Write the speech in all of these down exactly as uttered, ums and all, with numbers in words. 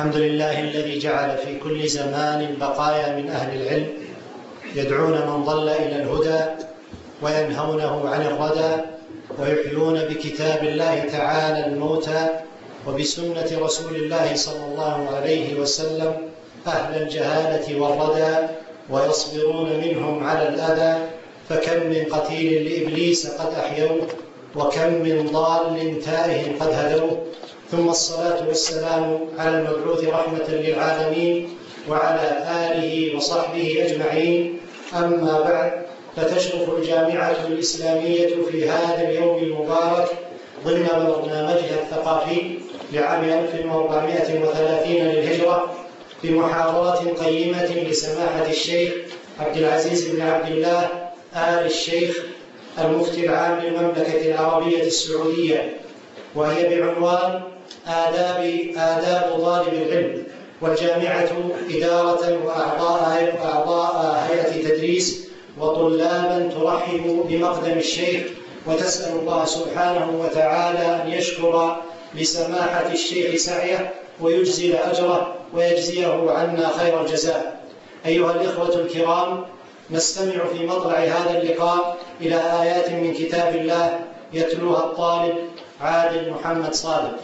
الحمد لله الذي جعل في كل زمان بقايا من أهل العلم يدعون من ضل إلى الهدى وينهونه عن الردى ويحيون بكتاب الله تعالى الموتى وبسنة رسول الله صلى الله عليه وسلم أهل الجهالة والردى ويصبرون منهم على الأذى. فكم من قتيل لإبليس قد أحيوه وكم من ضال تائه قد هدوه. ثم الصلاة والسلام على المبعوث رحمة للعالمين وعلى آله وصحبه أجمعين. أما بعد، فتشرف الجامعة الإسلامية في هذا اليوم المبارك ضمن برنامجها الثقافي لعام ألف وأربعمائة وثلاثين للهجرة بمحاضرات قيمة لسماحة الشيخ عبد العزيز بن عبد الله آل الشيخ المفتي العام للمملكة العربية السعودية، وهي بعنوان آداب آداب طالب العلم، والجامعة إدارة وأعضاء وأعضاء هيئة تدريس وطلابا ترحب بمقدم الشيخ وتسأل الله سبحانه وتعالى أن يشكر لسماحة الشيخ سعيه ويجزل أجره ويجزيه عنا خير الجزاء. أيها الإخوة الكرام، نستمع في مطلع هذا اللقاء إلى آيات من كتاب الله يتلوها الطالب عادل محمد صادق.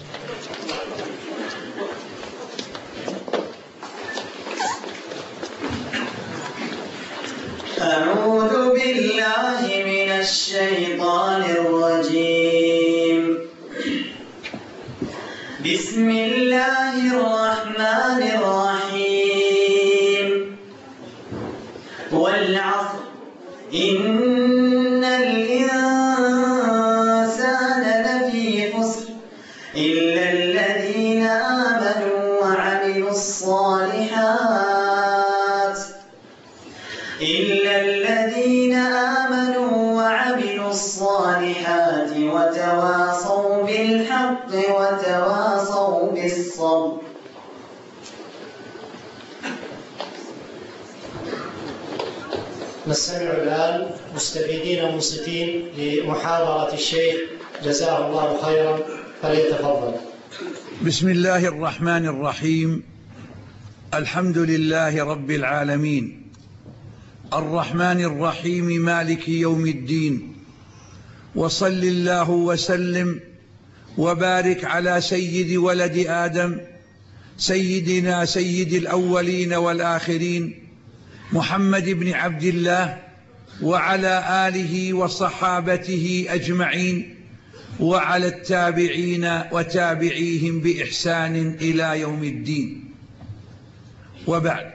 أعوذ بالله من الشيطان الرجيم. بسم الله الرحمن الرحيم. والعصر إن الإنسان لفي خسر إلا الذين آمنوا وعملوا الصالحات إلا الذين آمنوا وعملوا الصالحات وتواصوا بالحق وتواصوا بالصبر. نستمع الآن مستفيدين منصتين لمحاضرة الشيخ جزاه الله خيرا، فليتفضل. بسم الله الرحمن الرحيم. الحمد لله رب العالمين، الرحمن الرحيم، مالك يوم الدين، وصل الله وسلم وبارك على سيد ولد آدم سيدنا سيد الأولين والآخرين محمد بن عبد الله وعلى آله وصحابته أجمعين وعلى التابعين وتابعيهم بإحسان إلى يوم الدين. وبعد،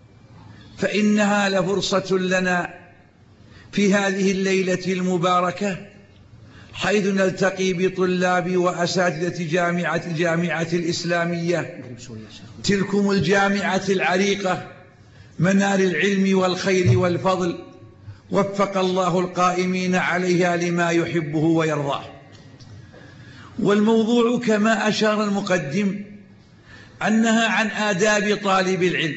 فإنها لفرصة لنا في هذه الليلة المباركة حيث نلتقي بطلاب وأساتذة جامعة الجامعة الإسلامية، تلكم الجامعة العريقة منار العلم والخير والفضل، وفق الله القائمين عليها لما يحبه ويرضاه. والموضوع كما أشار المقدم أنها عن آداب طالب العلم.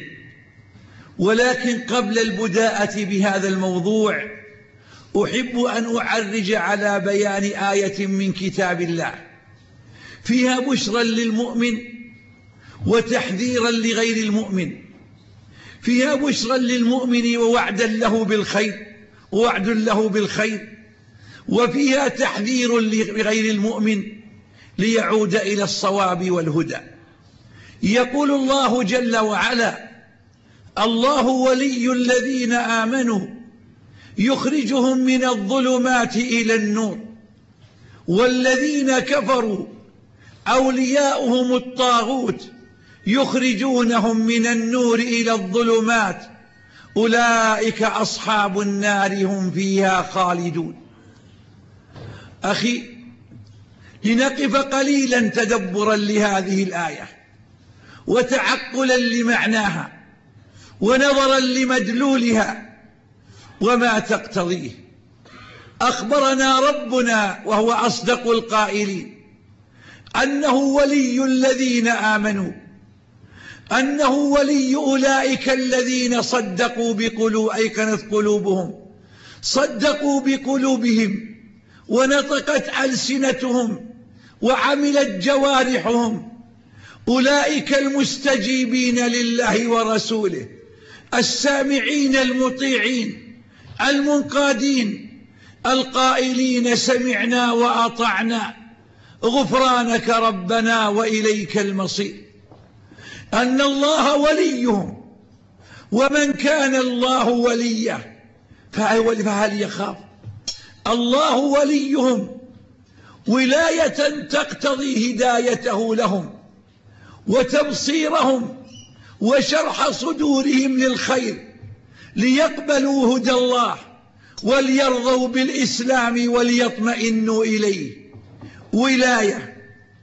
ولكن قبل البداءة بهذا الموضوع أحب أن أعرج على بيان آية من كتاب الله فيها بشرا للمؤمن وتحذيرا لغير المؤمن، فيها بشرا للمؤمن ووعدا له بالخير ووعد له بالخير، وفيها تحذير لغير المؤمن ليعود إلى الصواب والهدى. يقول الله جل وعلا: الله ولي الذين آمنوا يخرجهم من الظلمات إلى النور، والذين كفروا أولياؤهم الطاغوت يخرجونهم من النور إلى الظلمات أولئك أصحاب النار هم فيها خالدون. أخي، لنقف قليلا تدبرا لهذه الآية وتعقلا لمعناها ونظرا لمدلولها وما تقتضيه. أخبرنا ربنا وهو أصدق القائلين أنه ولي الذين آمنوا، أنه ولي أولئك الذين صدقوا بقلوب أيقنت قلوبهم، صدقوا بقلوبهم ونطقت ألسنتهم وعملت جوارحهم، أولئك المستجيبين لله ورسوله السامعين المطيعين المنقادين القائلين سمعنا وأطعنا غفرانك ربنا وإليك المصير. أن الله وليهم، ومن كان الله وليه فهل يخاف؟ الله وليهم ولاية تقتضي هدايته لهم وتبصيرهم وشرح صدورهم للخير ليقبلوا هدى الله وليرضوا بالإسلام وليطمئنوا إليه. ولاية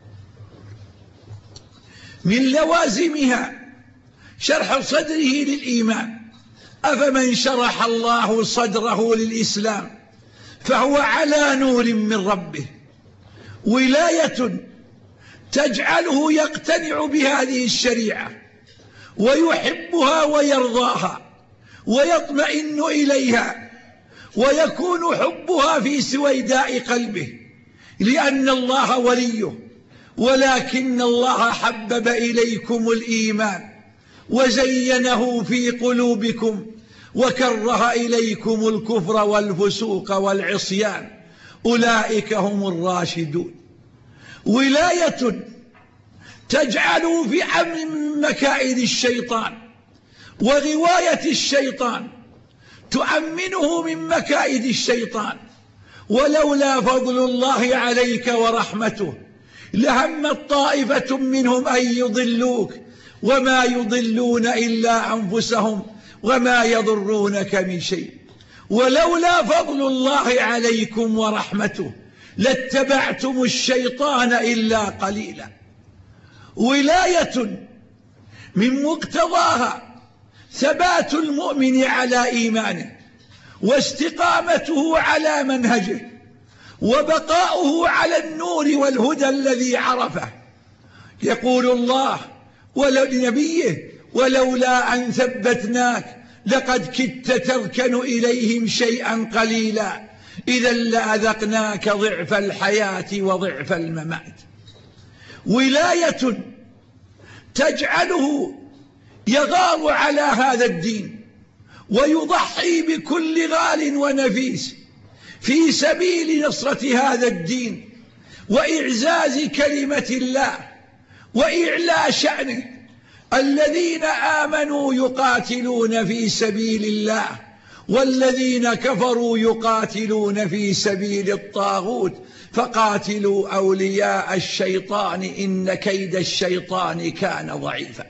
من لوازمها شرح صدره للإيمان. أفمن شرح الله صدره للإسلام فهو على نور من ربه. ولاية تجعله يقتنع بهذه الشريعة ويحبها ويرضاها ويطمئن إليها، ويكون حبها في سويداء قلبه لأن الله وليه. ولكن الله حبب إليكم الإيمان وزينه في قلوبكم وكره إليكم الكفر والفسوق والعصيان أولئك هم الراشدون. ولاية تجعله في أمن من مكائد الشيطان وغواية الشيطان، تؤمنه من مكائد الشيطان. ولولا فضل الله عليك ورحمته لهمت طائفة منهم أن يضلوك وما يضلون إلا أنفسهم وما يضرونك من شيء. ولولا فضل الله عليكم ورحمته لاتبعتم الشيطان إلا قليلا. ولاية من مقتضاها ثبات المؤمن على إيمانه واستقامته على منهجه وبقاؤه على النور والهدى الذي عرفه. يقول الله ولنبيه ولولا أن ثبتناك لقد كدت تركن إليهم شيئا قليلا إذا لأذقناك ضعف الحياة وضعف الممات. ولاية تجعله يغار على هذا الدين ويضحي بكل غال ونفيس في سبيل نصرة هذا الدين وإعزاز كلمة الله وإعلاء شأنه. الذين آمنوا يقاتلون في سبيل الله والذين كفروا يقاتلون في سبيل الطاغوت فقاتلوا أولياء الشيطان إن كيد الشيطان كان ضعيفا.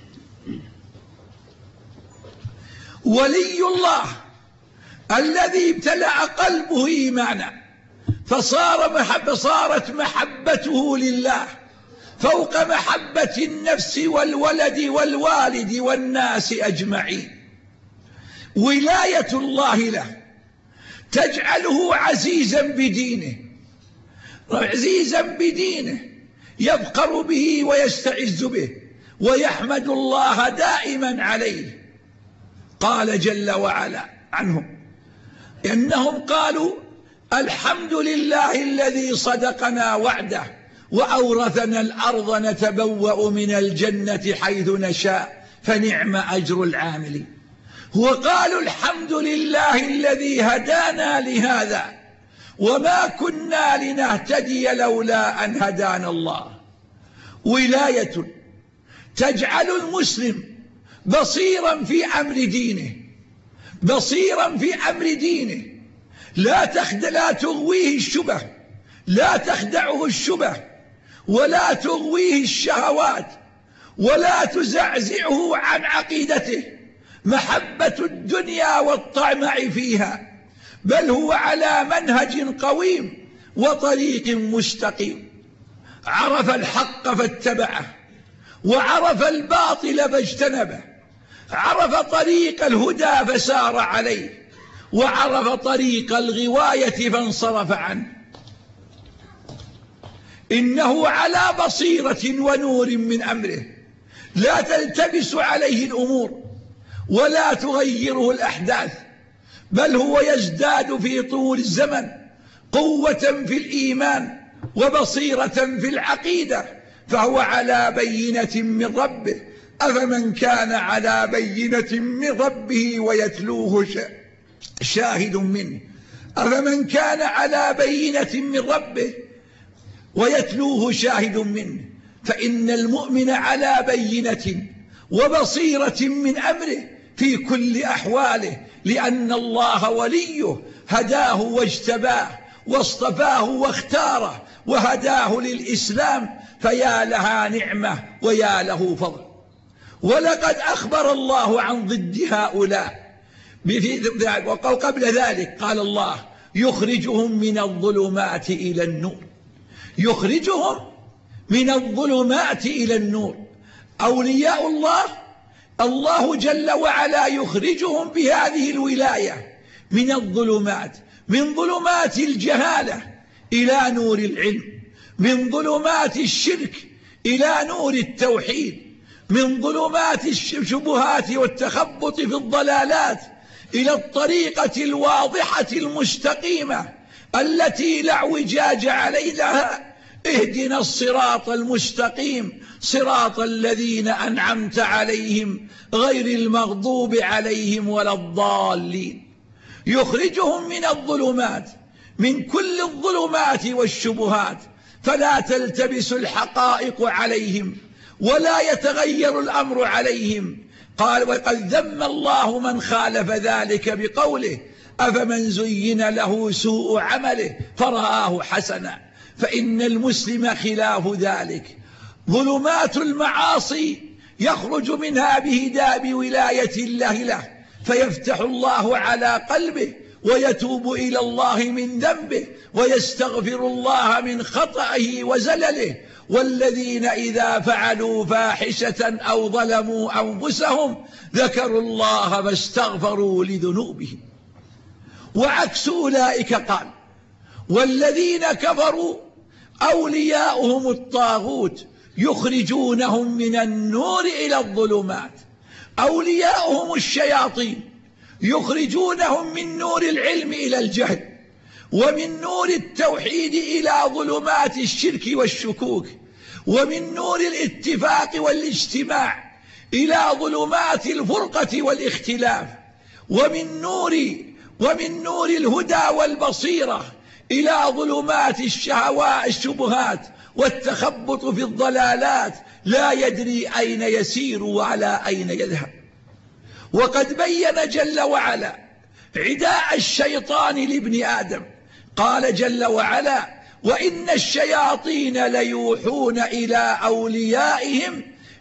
ولي الله الذي امتلأ قلبه إيمانا فصار محب صارت محبته لله فوق محبة النفس والولد والوالد والناس أجمعين. ولاية الله له تجعله عزيزا بدينه عزيزا بدينه يفخر به ويستعز به ويحمد الله دائما عليه. قال جل وعلا عنهم إنهم قالوا الحمد لله الذي صدقنا وعده وأورثنا الأرض نتبوأ من الجنة حيث نشاء فنعم أجر العاملين. وقالوا الحمد لله الذي هدانا لهذا وما كنا لنهتدي لولا أن هدانا الله. ولاية تجعل المسلم بصيرا في أمر دينه بصيرا في أمر دينه لا تخدع لا تغويه الشبه لا تخدعه الشبه ولا تغويه الشهوات ولا تزعزعه عن عقيدته محبة الدنيا والطمع فيها، بل هو على منهج قويم وطريق مستقيم. عرف الحق فاتبعه وعرف الباطل فاجتنبه، عرف طريق الهدى فسار عليه وعرف طريق الغواية فانصرف عنه. إنه على بصيرة ونور من أمره لا تلتبس عليه الأمور ولا تغيره الأحداث، بل هو يزداد في طول الزمن قوة في الإيمان وبصيرة في العقيدة فهو على بينة من ربه. أفمن كان على بينة من ربه ويتلوه شاهد منه أفمن كان على بينة من ربه ويتلوه شاهد منه فإن المؤمن على بينة وبصيرة من أمره في كل أحواله، لأن الله وليه هداه واجتباه واصطفاه واختاره وهداه للإسلام، فيا لها نعمة ويا له فضل. ولقد أخبر الله عن ضد هؤلاء وقبل ذلك قال الله يخرجهم من الظلمات إلى النور، يخرجهم من الظلمات إلى النور. أولياء الله الله جل وعلا يخرجهم بهذه الولاية من الظلمات، من ظلمات الجهالة إلى نور العلم، من ظلمات الشرك إلى نور التوحيد، من ظلمات الشبهات والتخبط في الضلالات إلى الطريقة الواضحة المستقيمة التي لا اعوجاج عليها. اهدنا الصراط المستقيم صراط الذين أنعمت عليهم غير المغضوب عليهم ولا الضالين. يخرجهم من الظلمات، من كل الظلمات والشبهات، فلا تلتبس الحقائق عليهم ولا يتغير الأمر عليهم. قال وقد ذم الله من خالف ذلك بقوله أفمن زين له سوء عمله فرآه حسنا. فإن المسلم خلاف ذلك، ظلمات المعاصي يخرج منها بهداب ولاية الله له، فيفتح الله على قلبه ويتوب إلى الله من ذنبه ويستغفر الله من خطئه وزلله. والذين إذا فعلوا فاحشة أو ظلموا أنفسهم ذكروا الله فاستغفروا لذنوبهم. وعكس أولئك قال والذين كفروا أولياؤهم الطاغوت يخرجونهم من النور إلى الظلمات. أولياؤهم الشياطين يخرجونهم من نور العلم إلى الجهل، ومن نور التوحيد إلى ظلمات الشرك والشكوك، ومن نور الاتفاق والاجتماع إلى ظلمات الفرقة والاختلاف، ومن نور ومن نور الهدى والبصيرة إلى ظلمات الشهوات الشبهات والتخبط في الضلالات، لا يدري أين يسير وعلى أين يذهب. وقد بين جل وعلا عداء الشيطان لابن آدم، قال جل وعلا وإن الشياطين ليوحون إلى أوليائهم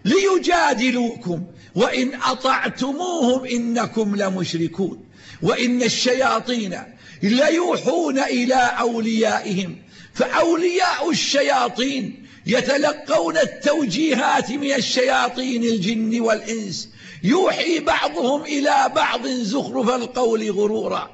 ليجادلوكم وإن أطعتموهم إنكم لمشركون. وإن الشياطين ليوحون إلى أوليائهم، فأولياء الشياطين يتلقون التوجيهات من الشياطين الجن والإنس، يوحي بعضهم إلى بعض زخرف القول غرورا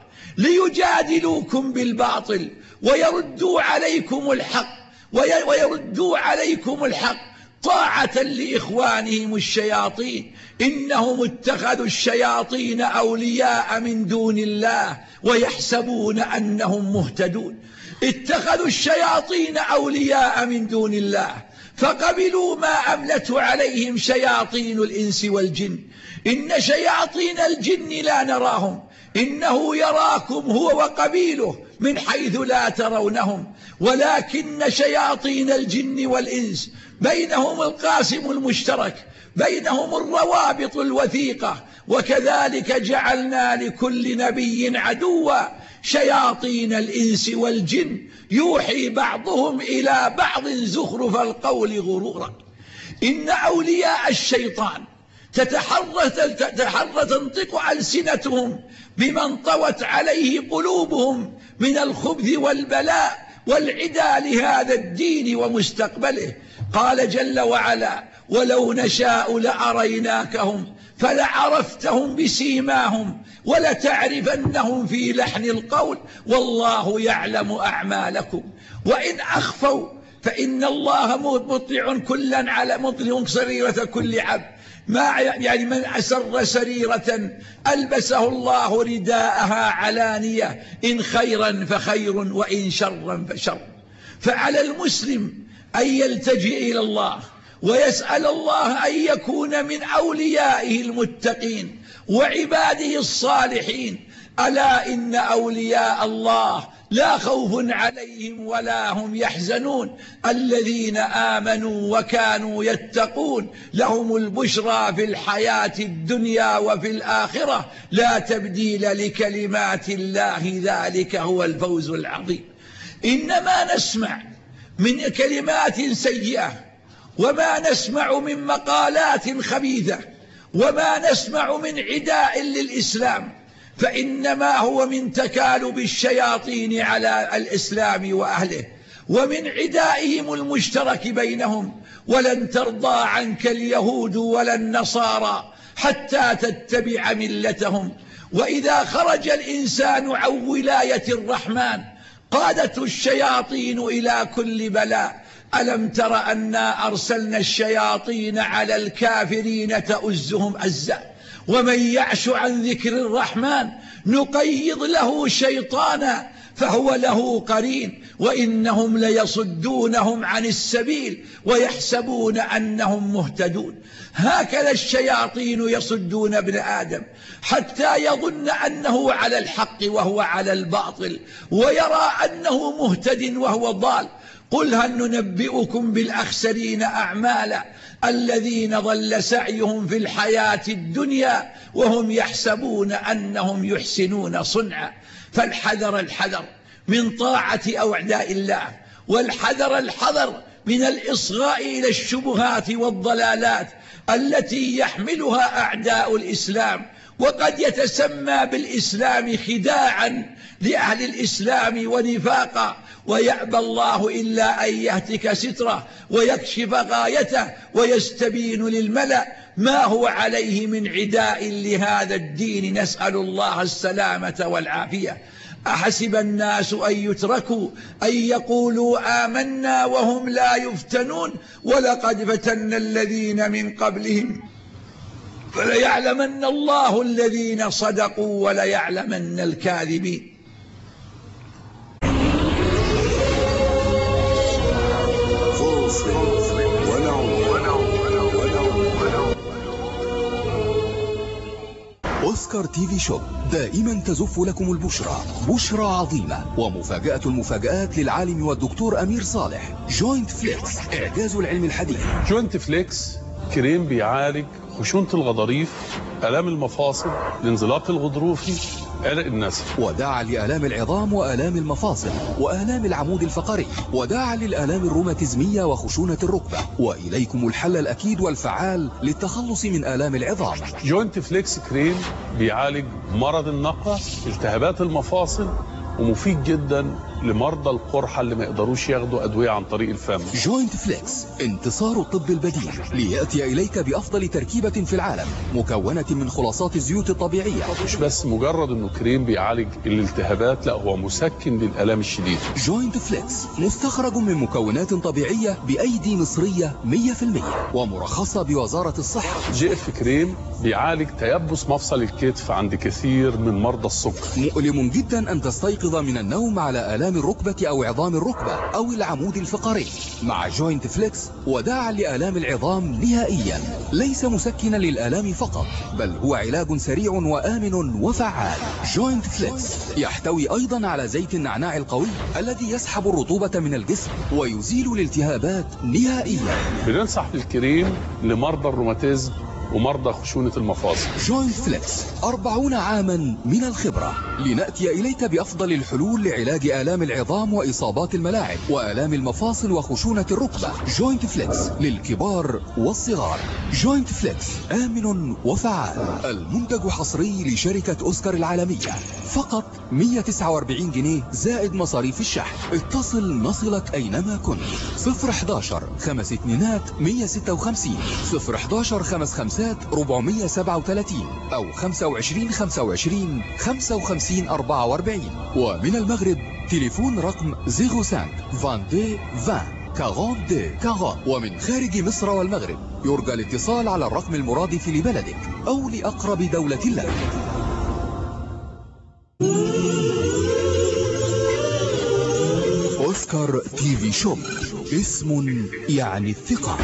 ليجادلوكم بالباطل ويردوا عليكم الحق ويردوا عليكم الحق طاعة لإخوانهم الشياطين. إنهم اتخذوا الشياطين أولياء من دون الله ويحسبون أنهم مهتدون. اتخذوا الشياطين أولياء من دون الله فقبلوا ما أملت عليهم شياطين الإنس والجن. إن شياطين الجن لا نراهم، إنه يراكم هو وقبيله من حيث لا ترونهم، ولكن شياطين الجن والإنس بينهم القاسم المشترك، بينهم الروابط الوثيقة. وكذلك جعلنا لكل نبي عدوا شياطين الإنس والجن يوحي بعضهم إلى بعض زخرف القول غرورا. إن أولياء الشيطان تتحرى تنطق ألسنتهم بما انطوت عليه قلوبهم من الخبث والبلاء والعدى لهذا الدين ومستقبله. قال جل وعلا ولو نشاء لأريناكهم فلعرفتهم بسيماهم ولتعرفنهم في لحن القول والله يعلم أعمالكم وإن أخفوا فإن الله مطلع كلا على مطلع سريرة كل عبد. ما يعني من أسر سريرة ألبسه الله رداءها علانية، إن خيرا فخير وإن شرا فشر. فعلى المسلم أن يلتجئ إلى الله ويسأل الله أن يكون من أوليائه المتقين وعباده الصالحين. ألا إن أولياء الله لا خوف عليهم ولا هم يحزنون الذين آمنوا وكانوا يتقون لهم البشرى في الحياة الدنيا وفي الآخرة لا تبديل لكلمات الله ذلك هو الفوز العظيم. إنما نسمع من كلمات سيئة وما نسمع من مقالات خبيثة وما نسمع من عداء للإسلام فإنما هو من تكالب الشياطين على الإسلام وأهله ومن عدائهم المشترك بينهم. ولن ترضى عنك اليهود ولا النصارى حتى تتبع ملتهم. وإذا خرج الإنسان عن ولاية الرحمن قادته الشياطين إلى كل بلاء. ألم تر أنا أرسلنا الشياطين على الكافرين تؤزهم أزا ومن يعش عن ذكر الرحمن نقيض له شيطانا فهو له قرين وإنهم ليصدونهم عن السبيل ويحسبون أنهم مهتدون. هكذا الشياطين يصدون ابن آدم حتى يظن أنه على الحق وهو على الباطل ويرى أنه مهتد وهو ضال. قل هل ننبئكم بالأخسرين أعمالا الذين ضل سعيهم في الحياة الدنيا وهم يحسبون أنهم يحسنون صنعا. فالحذر الحذر من طاعة أعداء الله والحذر الحذر من الإصغاء إلى الشبهات والضلالات التي يحملها أعداء الإسلام وقد يتسمى بالإسلام خداعا لأهل الإسلام ونفاقا ويأبى الله إلا أن يهتك ستره ويكشف غايته ويستبين للملأ ما هو عليه من عداء لهذا الدين. نسأل الله السلامة والعافية. أحسب الناس أن يتركوا أن يقولوا آمنا وهم لا يفتنون ولقد فتنا الذين من قبلهم فليعلمن الله الذين صدقوا وليعلمن الكاذبين. أوسكار تي في شوب دائما تزف لكم البشرى، بشرى عظيمة ومفاجأة المفاجآت للعالم والدكتور أمير صالح. جوينت فليكس، إعجاز العلم الحديث. جوينت فليكس كريم بيعالج خشونة الغضاريف، آلام المفاصل، الانزلاق الغضروفي، عرق النسل، وداعا لآلام العظام وآلام المفاصل وآلام العمود الفقري، وداعا للآلام الروماتيزمية وخشونة الركبة. وإليكم الحل الأكيد والفعال للتخلص من آلام العظام. جوينت فليكس كريم بيعالج مرض النقع، التهابات المفاصل، ومفيد جدا لمرضى القرحة اللي ما يقدروش ياخدوا أدوية عن طريق الفم. جوينت فليكس، انتصار الطب البديل ليأتي إليك بأفضل تركيبة في العالم مكونة من خلاصات الزيوت الطبيعية. مش بس مجرد انه كريم بيعالج الالتهابات، لا هو مسكن للآلام الشديدة. جوينت فليكس مستخرج من مكونات طبيعية بأيدي مصرية مية في المية ومرخصة بوزارة الصحة. جي اف كريم بيعالج تيبس مفصل الكتف عند كثير من مرضى السكر. مؤلم جدا أن تستيقظ من النوم على آلام الركبة أو عظام الركبة أو العمود الفقري. مع جوينت فليكس وداعا لآلام العظام نهائيا، ليس مسكنا للآلام فقط بل هو علاج سريع وآمن وفعال. جوينت فليكس يحتوي أيضا على زيت النعناع القوي الذي يسحب الرطوبة من الجسم ويزيل الالتهابات نهائيا. بننصح بالكريم لمرضى الروماتيزم ومرضى خشونة المفاصل. جوينت فليكس أربعون عاما من الخبرة لنأتي إليك بأفضل الحلول لعلاج آلام العظام وإصابات الملاعب وآلام المفاصل وخشونة الركبة. جوينت فليكس للكبار والصغار. جوينت فليكس آمن وفعال. المنتج حصري لشركة أوسكار العالمية، فقط مية وتسعة وأربعين جنيه زائد مصاريف الشحن. اتصل نصلك أينما كنت. صفر حداشر خمس اتنينات مية ستة وخمسين، صفر حداشر خمس خمسات أربعمية سبعة وثلاثين أو خمسة وعشرين خمسة وعشرين خمسة وخمسين أربعة وأربعين. ومن المغرب تليفون رقم صفر خمسة اثنين عشرين عشرين أربعين. ومن خارج مصر والمغرب يرجى الاتصال على الرقم المرادف لبلدك أو لأقرب دولة لك. أوسكار تي في شوب اسم يعني الثقة.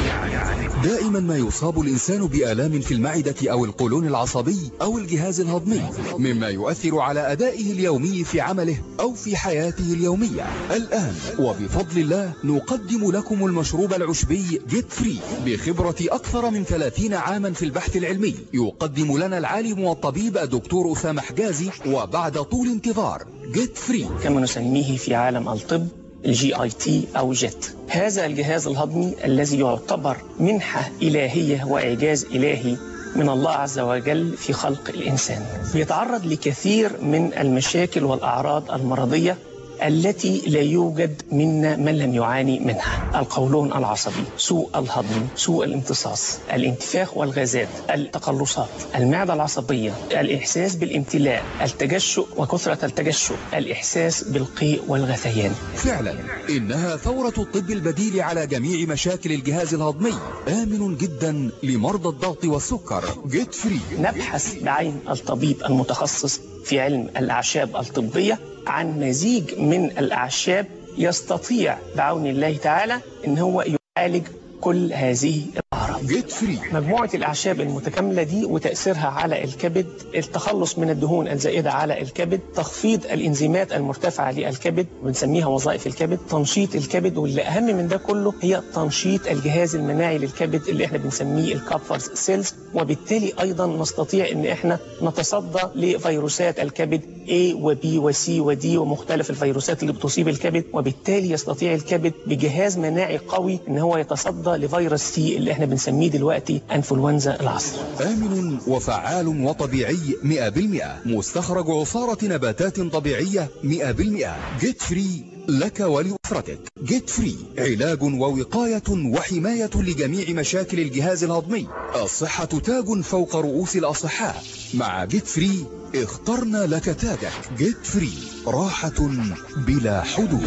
دائما ما يصاب الإنسان بآلام في المعدة أو القولون العصبي أو الجهاز الهضمي، مما يؤثر على أدائه اليومي في عمله أو في حياته اليومية. الآن وبفضل الله نقدم لكم المشروب العشبي جيت فري بخبرة أكثر من ثلاثين عاما في البحث العلمي. يقدم لنا العالم والطبيب الدكتور أسامة حجازي وبعد طول انتظار جيت فري، كما نسميه في عالم الطب الجي اي تي أو جيت. هذا الجهاز الهضمي الذي يعتبر منحة إلهية وإعجاز إلهي من الله عز وجل في خلق الإنسان، بيتعرض لكثير من المشاكل والأعراض المرضية التي لا يوجد منا من لم يعاني منها: القولون العصبي، سوء الهضم، سوء الامتصاص، الانتفاخ والغازات، التقلصات، المعدة العصبية، الإحساس بالامتلاء، التجشؤ وكثرة التجشؤ، الإحساس بالقيء والغثيان. فعلا إنها ثورة الطب البديل على جميع مشاكل الجهاز الهضمي، آمن جدا لمرضى الضغط والسكر. جيت فري. نبحث بعين الطبيب المتخصص في علم الأعشاب الطبية عن مزيج من الأعشاب يستطيع بعون الله تعالى إن هو يعالج كل هذه الأعراض. جيت فري. مجموعة الأعشاب المتكاملة دي وتأثيرها على الكبد، التخلص من الدهون الزائدة على الكبد، تخفيض الإنزيمات المرتفعة للكبد بنسميها وظائف الكبد، تنشيط الكبد، واللي أهم من ده كله هي تنشيط الجهاز المناعي للكبد اللي احنا بنسميه الكابفرز سيلز، وبالتالي أيضا نستطيع إن احنا نتصدى لفيروسات الكبد A و B و C و D ومختلف الفيروسات اللي بتصيب الكبد، وبالتالي يستطيع الكبد بجهاز مناعي قوي إن هو يتصدى لفيروس سي اللي احنا بنسميه دلوقتي انفلونزا العصر. آمن وفعال وطبيعي مئة بالمئة، مستخرج عصارة نباتات طبيعية مئة بالمئة. جيت فري لك ولأسرتك. جيت فري علاج ووقاية وحماية لجميع مشاكل الجهاز الهضمي. الصحة تاج فوق رؤوس الأصحاء. مع جيت فري اخترنا لك تاجك. جيت فري راحة بلا حدود.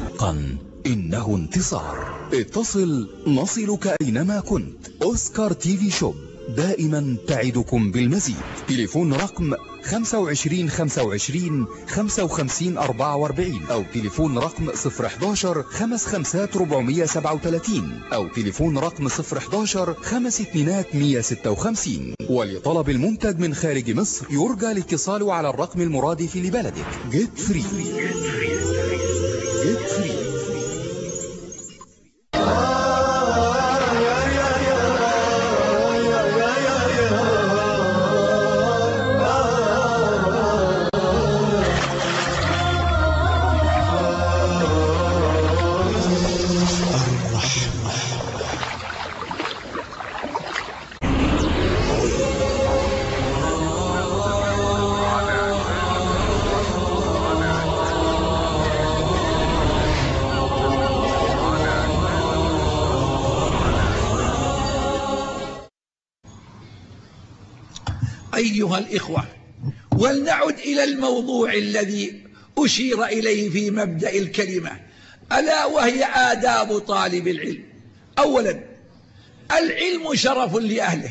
قن إنه انتصار. اتصل نصلك أينما كنت. أوسكار تي في شوب دائما تعدكم بالمزيد. تليفون رقم خمسة وعشرين خمسة وعشرين خمسة وخمسين أربعة وأربعين أو تليفون رقم صفر حداشر خمس خمسات ربعمية سبعة وثلاثين أو تليفون رقم صفر حداشر خمس اتنينات مية ستة وخمسين. ولطلب المنتج من خارج مصر يرجى الاتصال على الرقم المرادف لبلدك. جيت فري. جيت فري. أيها الإخوة، ولنعد إلى الموضوع الذي أشير إليه في مبدأ الكلمة، ألا وهي آداب طالب العلم. أولا، العلم شرف لأهله،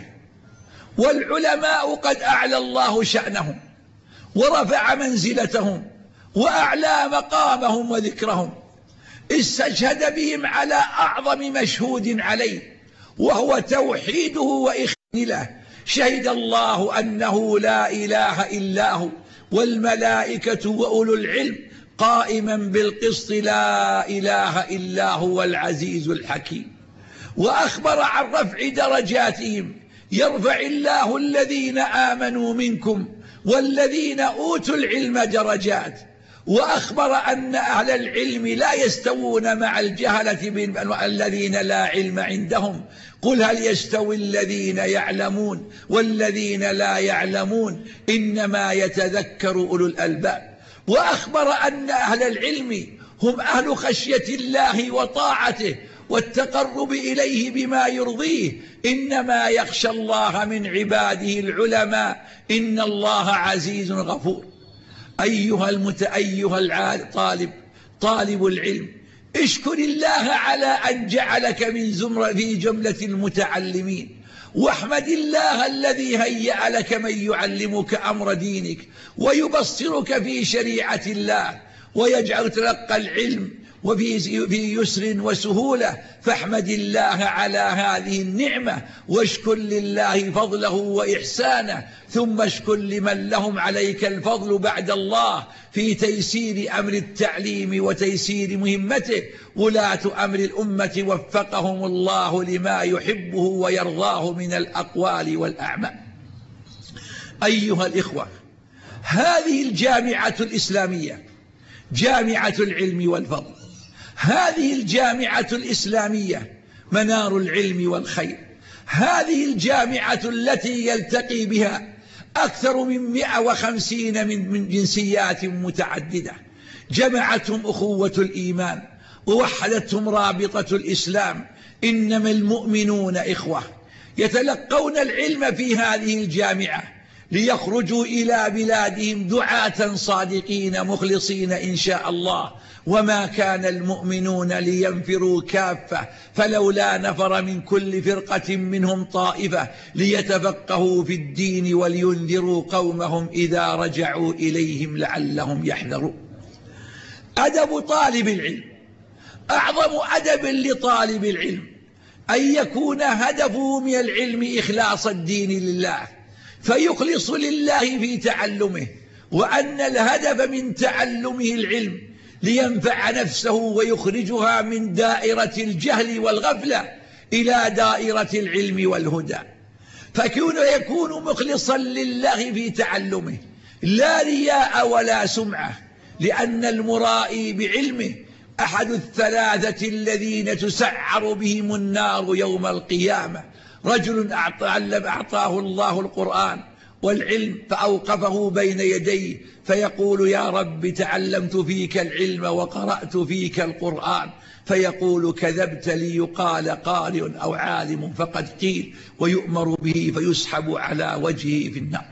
والعلماء قد أعلى الله شأنهم ورفع منزلتهم وأعلى مقامهم وذكرهم، استشهد بهم على أعظم مشهود عليه وهو توحيده وإخلاصه له. شهد الله أنه لا إله إلا هو والملائكة وأولو العلم قائما بالقسط لا إله إلا هو العزيز الحكيم. وأخبر عن رفع درجاتهم: يرفع الله الذين آمنوا منكم والذين أوتوا العلم درجات. وأخبر أن أهل العلم لا يستوون مع الجهلة الذين لا علم عندهم. قل هل يستوي الذين يعلمون والذين لا يعلمون إنما يتذكر أولو الألباب. وأخبر أن أهل العلم هم أهل خشية الله وطاعته والتقرب إليه بما يرضيه. إنما يخشى الله من عباده العلماء إن الله عزيز غفور. أيها المت أيها الطالب طالب العلم، اشكر الله على أن جعلك من زمرة في جملة المتعلمين، واحمد الله الذي هيأ لك من يعلمك أمر دينك ويبصرك في شريعة الله ويجعل تلقى العلم وفي في يسر وسهولة. فاحمد الله على هذه النعمة واشكر لله فضله وإحسانه، ثم اشكر لمن لهم عليك الفضل بعد الله في تيسير أمر التعليم وتيسير مهمته. ولاة أمر الأمة وفقهم الله لما يحبه ويرضاه من الأقوال والأعمال. أيها الإخوة، هذه الجامعة الإسلامية جامعة العلم والفضل، هذه الجامعة الإسلامية منار العلم والخير، هذه الجامعة التي يلتقي بها أكثر من مئة وخمسين من جنسيات متعددة، جمعتهم أخوة الإيمان ووحدتهم رابطة الإسلام. إنما المؤمنون إخوة يتلقون العلم في هذه الجامعة ليخرجوا إلى بلادهم دعاة صادقين مخلصين إن شاء الله. وما كان المؤمنون لينفروا كافة فلولا نفر من كل فرقة منهم طائفة ليتفقهوا في الدين ولينذروا قومهم إذا رجعوا إليهم لعلهم يحذرون. أدب طالب العلم، أعظم أدب لطالب العلم أن يكون هدفه من العلم إخلاص الدين لله، فيخلص لله في تعلمه، وأن الهدف من تعلمه العلم لينفع نفسه ويخرجها من دائرة الجهل والغفلة إلى دائرة العلم والهدى. فكون يكون مخلصا لله في تعلمه، لا رياء ولا سمعة، لأن المرائي بعلمه أحد الثلاثة الذين تسعر بهم النار يوم القيامة. رجل أعطاه الله القرآن والعلم فأوقفه بين يديه فيقول يا رب تعلمت فيك العلم وقرأت فيك القرآن، فيقول كذبت ليقال قارئ أو عالم فقد قيل، ويؤمر به فيسحب على وجهه في النار.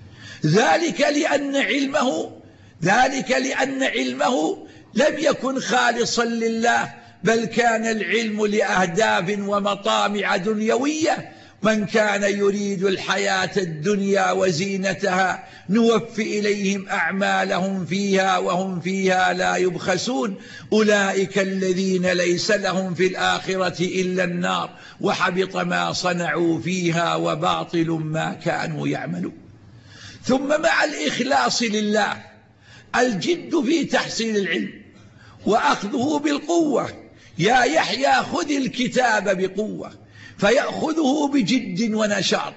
ذلك لأن علمه ذلك لأن علمه لم يكن خالصا لله، بل كان العلم لأهداف ومطامع دنيوية. من كان يريد الحياة الدنيا وزينتها نوفي إليهم أعمالهم فيها وهم فيها لا يبخسون. أولئك الذين ليس لهم في الآخرة إلا النار وحبط ما صنعوا فيها وباطل ما كانوا يعملون. ثم مع الإخلاص لله الجد في تحصيل العلم وأخذه بالقوة. يا يحيى خذ الكتاب بقوة، فيأخذه بجد ونشاط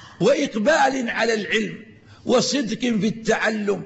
وإقبال على العلم وصدق في التعلم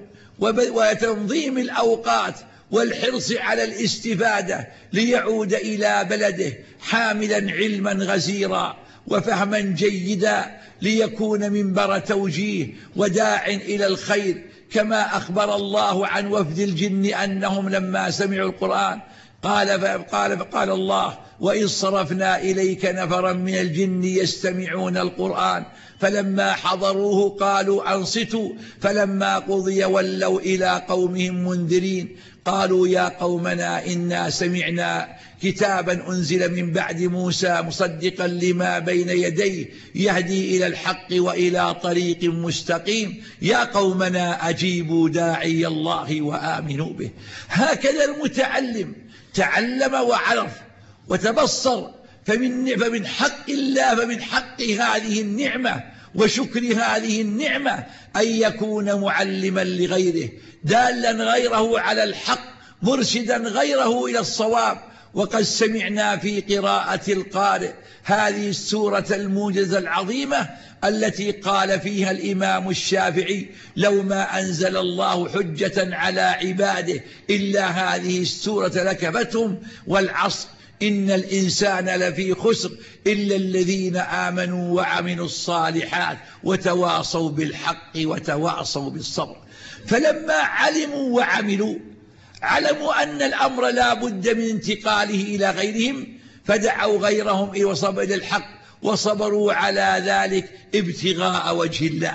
وتنظيم الأوقات والحرص على الاستفادة، ليعود إلى بلده حاملا علما غزيرا وفهما جيدا، ليكون منبر توجيه وداع إلى الخير. كما أخبر الله عن وفد الجن أنهم لما سمعوا القرآن قال قال فقال الله وإذ صرفنا إليك نفرا من الجن يستمعون القرآن فلما حضروه قالوا أنصتوا فلما قضي ولوا إلى قومهم منذرين قالوا يا قومنا إنا سمعنا كتابا أنزل من بعد موسى مصدقا لما بين يديه يهدي إلى الحق وإلى طريق مستقيم يا قومنا أجيبوا داعي الله وآمنوا به. هكذا المتعلم تعلم وعرف وتبصر، فمن, فمن حق الله فمن حق هذه النعمة وشكر هذه النعمة أن يكون معلما لغيره، دالا غيره على الحق، مرشدا غيره إلى الصواب. وقد سمعنا في قراءة القارئ هذه السورة الموجزة العظيمة التي قال فيها الإمام الشافعي لو ما أنزل الله حجة على عباده إلا هذه السورة لكفتهم والعصر إن الإنسان لفي خسر إلا الذين آمنوا وعملوا الصالحات وتواصوا بالحق وتواصوا بالصبر. فلما علموا وعملوا علموا أن الأمر لا بد من انتقاله إلى غيرهم، فدعوا غيرهم إلى الحق وصبروا على ذلك ابتغاء وجه الله.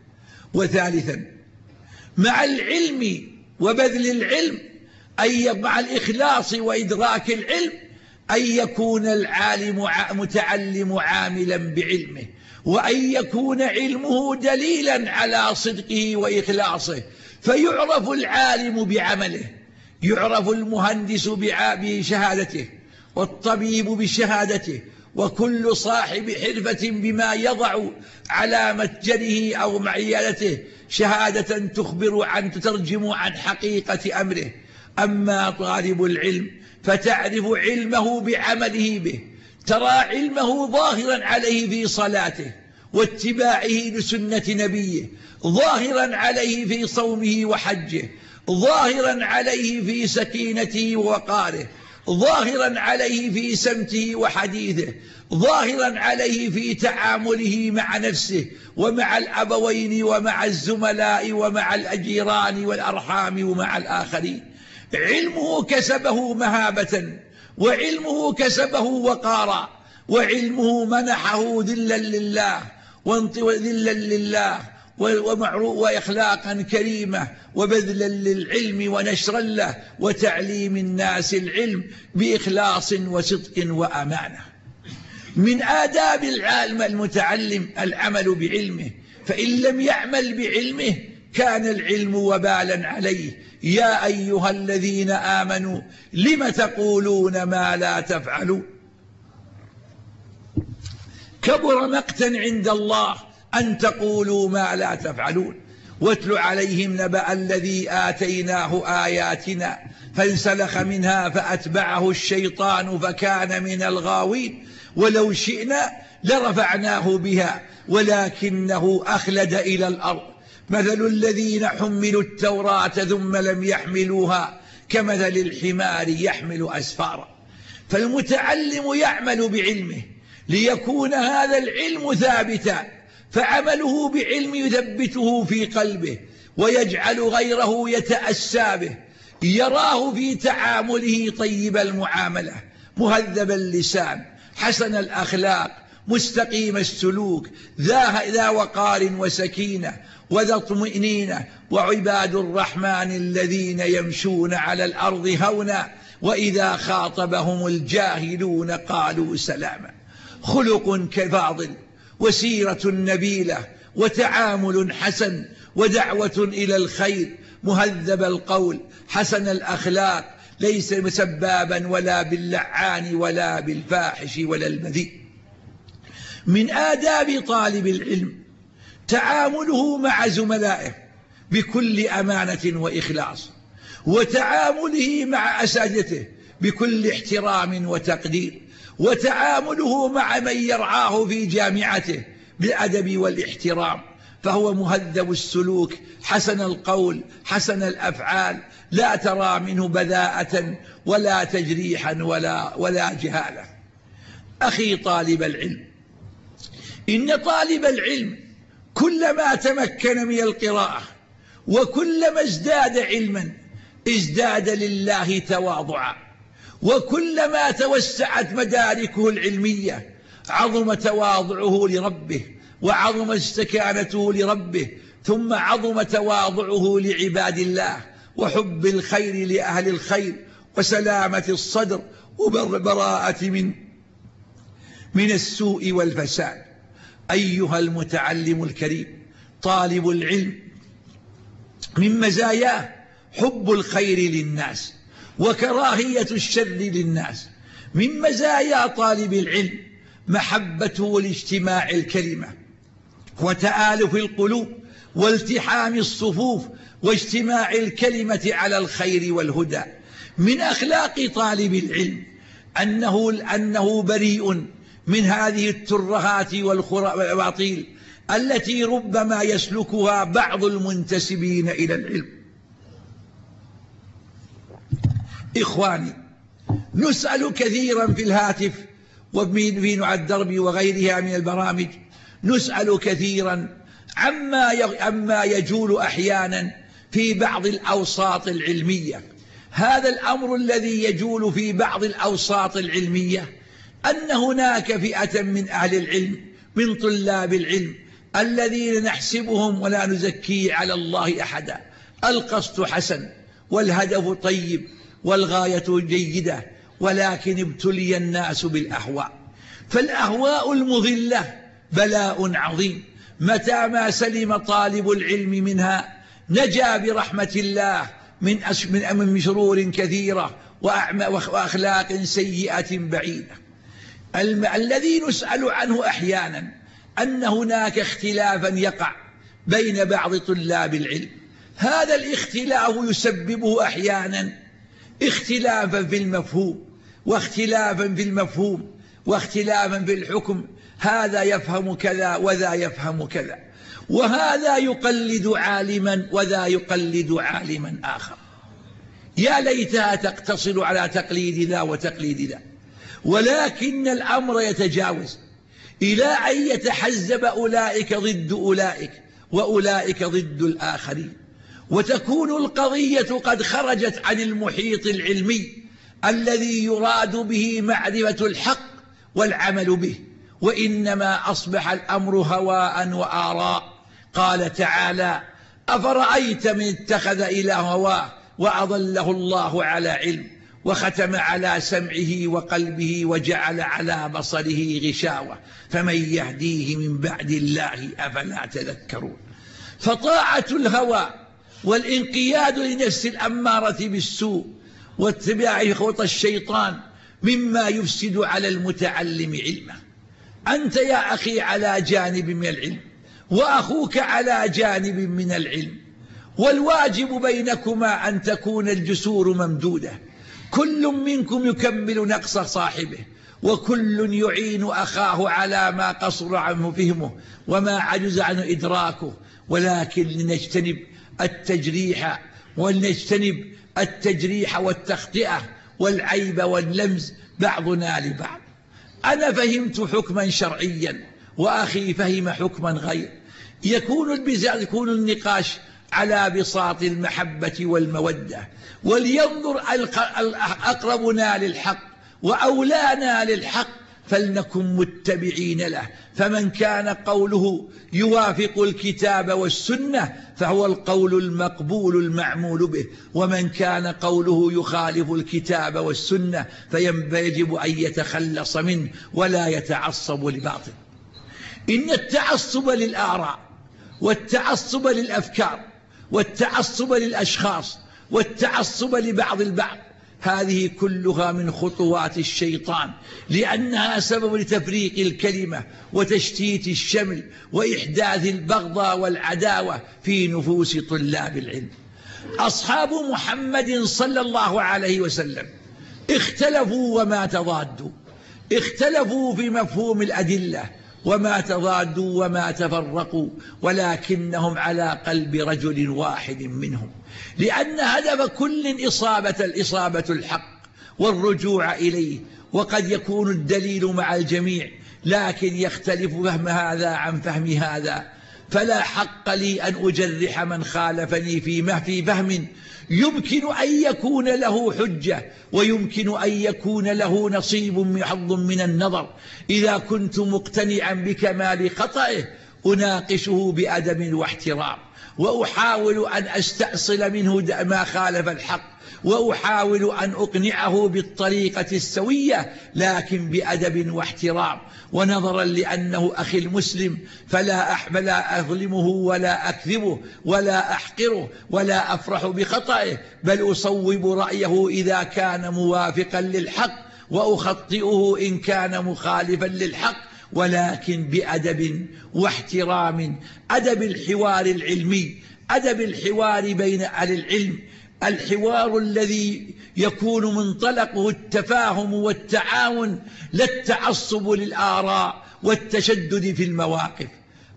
وثالثا مع العلم وبذل العلم أي مع الإخلاص وإدراك العلم أن يكون العالم متعلم عاملا بعلمه، وأن يكون علمه دليلا على صدقه وإخلاصه، فيعرف العالم بعمله يعرف المهندس بشهادته، والطبيب بشهادته، وكل صاحب حرفة بما يضع على متجره أو معيادته شهادة تخبر عن تترجم عن حقيقة أمره. أما طالب العلم فتعرف علمه بعمله به، ترى علمه ظاهرا عليه في صلاته واتباعه لسنة نبيه، ظاهرا عليه في صومه وحجه، ظاهرا عليه في سكينته ووقاره، ظاهرا عليه في سمته وحديثه، ظاهرا عليه في تعامله مع نفسه ومع الأبوين ومع الزملاء ومع الأجيران والأرحام ومع الآخرين. علمه كسبه مهابة، وعلمه كسبه وقارا، وعلمه منحه ذلا لله وذلا لله وإخلاقا كريمة وبذلا للعلم ونشرا له وتعليم الناس العلم بإخلاص وصدق وأمانة. من آداب العالم المتعلم العمل بعلمه، فإن لم يعمل بعلمه كان العلم وبالا عليه. يا أيها الذين آمنوا لم تقولون ما لا تفعلون، كبر مقتا عند الله أن تقولوا ما لا تفعلون. واتل عليهم نبأ الذي آتيناه آياتنا فانسلخ منها فأتبعه الشيطان فكان من الغاوين. ولو شئنا لرفعناه بها ولكنه أخلد إلى الأرض. مثل الذين حملوا التوراة ثم لم يحملوها كمثل الحمار يحمل أسفارا. فالمتعلم يعمل بعلمه ليكون هذا العلم ثابتا، فعمله بعلم يثبته في قلبه ويجعل غيره يتأسى به، يراه في تعامله طيب المعاملة، مهذب اللسان، حسن الأخلاق، مستقيم السلوك، ذا وقار وسكينة وذا اطمئنينة. وعباد الرحمن الذين يمشون على الأرض هونا وإذا خاطبهم الجاهلون قالوا سلاما. خلق كفاضل، وسيرة نبيلة، وتعامل حسن، ودعوة إلى الخير، مهذب القول، حسن الأخلاق، ليس سبابا ولا باللعان ولا بالفاحش ولا البذيء. من آداب طالب العلم تعامله مع زملائه بكل أمانة وإخلاص، وتعامله مع أساتذته بكل احترام وتقدير، وتعامله مع من يرعاه في جامعته بالأدب والاحترام، فهو مهذب السلوك، حسن القول، حسن الأفعال، لا ترى منه بذاءة ولا تجريحا ولا, ولا جهالة. أخي طالب العلم، إن طالب العلم كلما تمكن من القراءة وكلما ازداد علما ازداد لله تواضعا، وكلما توسعت مداركه العلمية عظم تواضعه لربه، وعظم استكانته لربه، ثم عظم تواضعه لعباد الله، وحب الخير لأهل الخير، وسلامة الصدر، وبراءة من من السوء والفساد. أيها المتعلم الكريم، طالب العلم من مزاياه حب الخير للناس وكراهية الشر للناس. من مزايا طالب العلم محبته لاجتماع الكلمة وتآلف القلوب والتحام الصفوف واجتماع الكلمة على الخير والهدى. من أخلاق طالب العلم أنه, أنه بريء من هذه الترهات والخراطيل التي ربما يسلكها بعض المنتسبين إلى العلم. إخواني، نسأل كثيرا في الهاتف وفي نوع الدرب وغيرها من البرامج، نسأل كثيرا عما عما يجول أحيانا في بعض الأوساط العلمية. هذا الأمر الذي يجول في بعض الأوساط العلمية أن هناك فئة من أهل العلم من طلاب العلم الذين نحسبهم ولا نزكي على الله أحدا، القصد حسن والهدف طيب والغاية جيدة، ولكن ابتلي الناس بالأهواء. فالأهواء المضلة بلاء عظيم، متى ما سلم طالب العلم منها نجا برحمة الله من من شرور كثيرة وأخلاق سيئة بعيدة. الذي نسأل عنه أحيانا أن هناك اختلافا يقع بين بعض طلاب العلم، هذا الاختلاف يسببه أحيانا اختلافا في المفهوم واختلافا في المفهوم واختلافا في الحكم، هذا يفهم كذا وذا يفهم كذا، وهذا يقلد عالما وذا يقلد عالما آخر. يا ليتها تقتصر على تقليد ذا وتقليد ذا، ولكن الأمر يتجاوز إلى أن يتحزب أولئك ضد أولئك وأولئك ضد الآخرين، وتكون القضية قد خرجت عن المحيط العلمي الذي يراد به معرفة الحق والعمل به، وإنما أصبح الأمر هواء وآراء. قال تعالى: أفرأيت من اتخذ إله هواه وأضله الله على علم وختم على سمعه وقلبه وجعل على بصره غشاوة فمن يهديه من بعد الله أفلا تذكرون. فطاعة الهوى والانقياد لنفس الأمارة بالسوء واتباع خطى الشيطان مما يفسد على المتعلم علمه. أنت يا أخي على جانب من العلم وأخوك على جانب من العلم، والواجب بينكما أن تكون الجسور ممدودة، كل منكم يكمل نقص صاحبه، وكل يعين أخاه على ما قصر عنه فهمه وما عجز عنه إدراكه، ولكن لنجتنب التجريح ولنجتنب التجريح والتخطئة والعيب واللمز بعضنا لبعض. أنا فهمت حكما شرعيا وأخي فهم حكما غير، يكون يكون النقاش على بساط المحبة والمودة، ولينظر أقربنا للحق وأولانا للحق فلنكن متبعين له، فمن كان قوله يوافق الكتاب والسنة فهو القول المقبول المعمول به، ومن كان قوله يخالف الكتاب والسنة فيجب أن يتخلص منه ولا يتعصب لباطل. إن التعصب للآراء والتعصب للأفكار والتعصب للأشخاص والتعصب لبعض البعض هذه كلها من خطوات الشيطان، لأنها سبب لتفريق الكلمة وتشتيت الشمل وإحداث البغضاء والعداوة في نفوس طلاب العلم. أصحاب محمد صلى الله عليه وسلم اختلفوا وما تضادوا، اختلفوا في مفهوم الأدلة وما تضادوا وما تفرقوا، ولكنهم على قلب رجل واحد منهم، لأن هدف كل إصابة الإصابة الحق والرجوع إليه، وقد يكون الدليل مع الجميع لكن يختلف فهم هذا عن فهم هذا، فلا حق لي أن أجرح من خالفني في فهم يمكن أن يكون له حجة ويمكن أن يكون له نصيب من حظ من النظر. إذا كنت مقتنعا بكمال خطئه أناقشه بأدب واحترام، وأحاول أن أستأصل منه ما خالف الحق، وأحاول أن أقنعه بالطريقة السوية لكن بأدب واحترام، ونظرا لأنه أخي المسلم فلا فلا أظلمه ولا أكذبه ولا أحقره ولا أفرح بخطئه، بل أصوب رأيه إذا كان موافقا للحق وأخطئه إن كان مخالفا للحق، ولكن بأدب واحترام، أدب الحوار العلمي، أدب الحوار بين أهل العلم، الحوار الذي يكون منطلقه التفاهم والتعاون لا التعصب للآراء والتشدد في المواقف.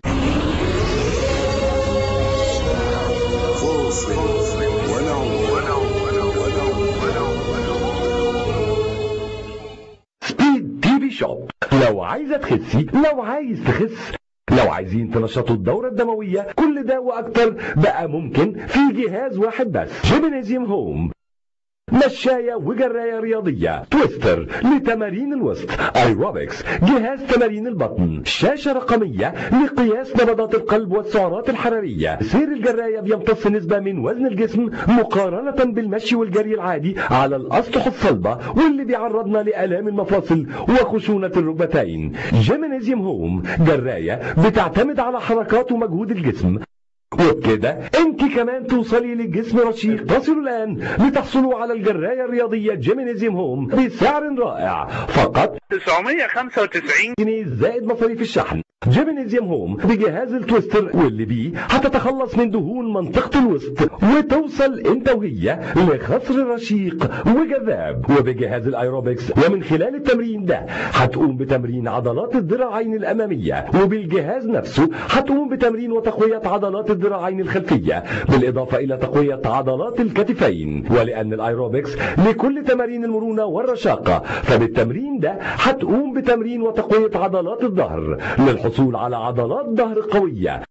سبيد تي في شوب، لو عايزة تخسي، لو عايز تخس، لو عايزين تنشطوا الدورة الدموية، كل ده وأكتر بقى ممكن في جهاز واحد بس، جيمنازيوم هوم. مشاية وجراية رياضية، تويستر لتمارين الوسط، ايروبكس، جهاز تمارين البطن، شاشة رقمية لقياس نبضات القلب والسعرات الحرارية. سير الجراية بيمتص نسبة من وزن الجسم مقارنة بالمشي والجري العادي على الأسطح الصلبة، واللي بيعرضنا لآلام المفاصل وخشونة الركبتين. جيمنازيوم هوم جراية بتعتمد على حركات ومجهود الجسم وبكده انت كمان توصلي لجسم رشيق. تصلوا الان لتحصلوا على الجراية الرياضية جيمينيزيوم هوم بسعر رائع، فقط تسعمية وخمسة وتسعين جنيه زائد مصاريف الشحن. جيمينيزيوم هوم بجهاز التويستر، واللي بيه هتتخلص من دهون منطقة الوسط وتوصل انت وهي لخصر رشيق وجذاب. وبجهاز الايروبكس، ومن خلال التمرين ده هتقوم بتمرين عضلات الذراعين الامامية، وبالجهاز نفسه هتقوم بتمرين وتقوية عضلات الذراعين الخلفية، بالاضافة الى تقوية عضلات الكتفين. ولان الايروبكس لكل تمارين المرونة والرشاقة، فبالتمرين ده هتقوم بتمرين وتقوية عضلات الظهر للحصول على عضلات ظهر قوية.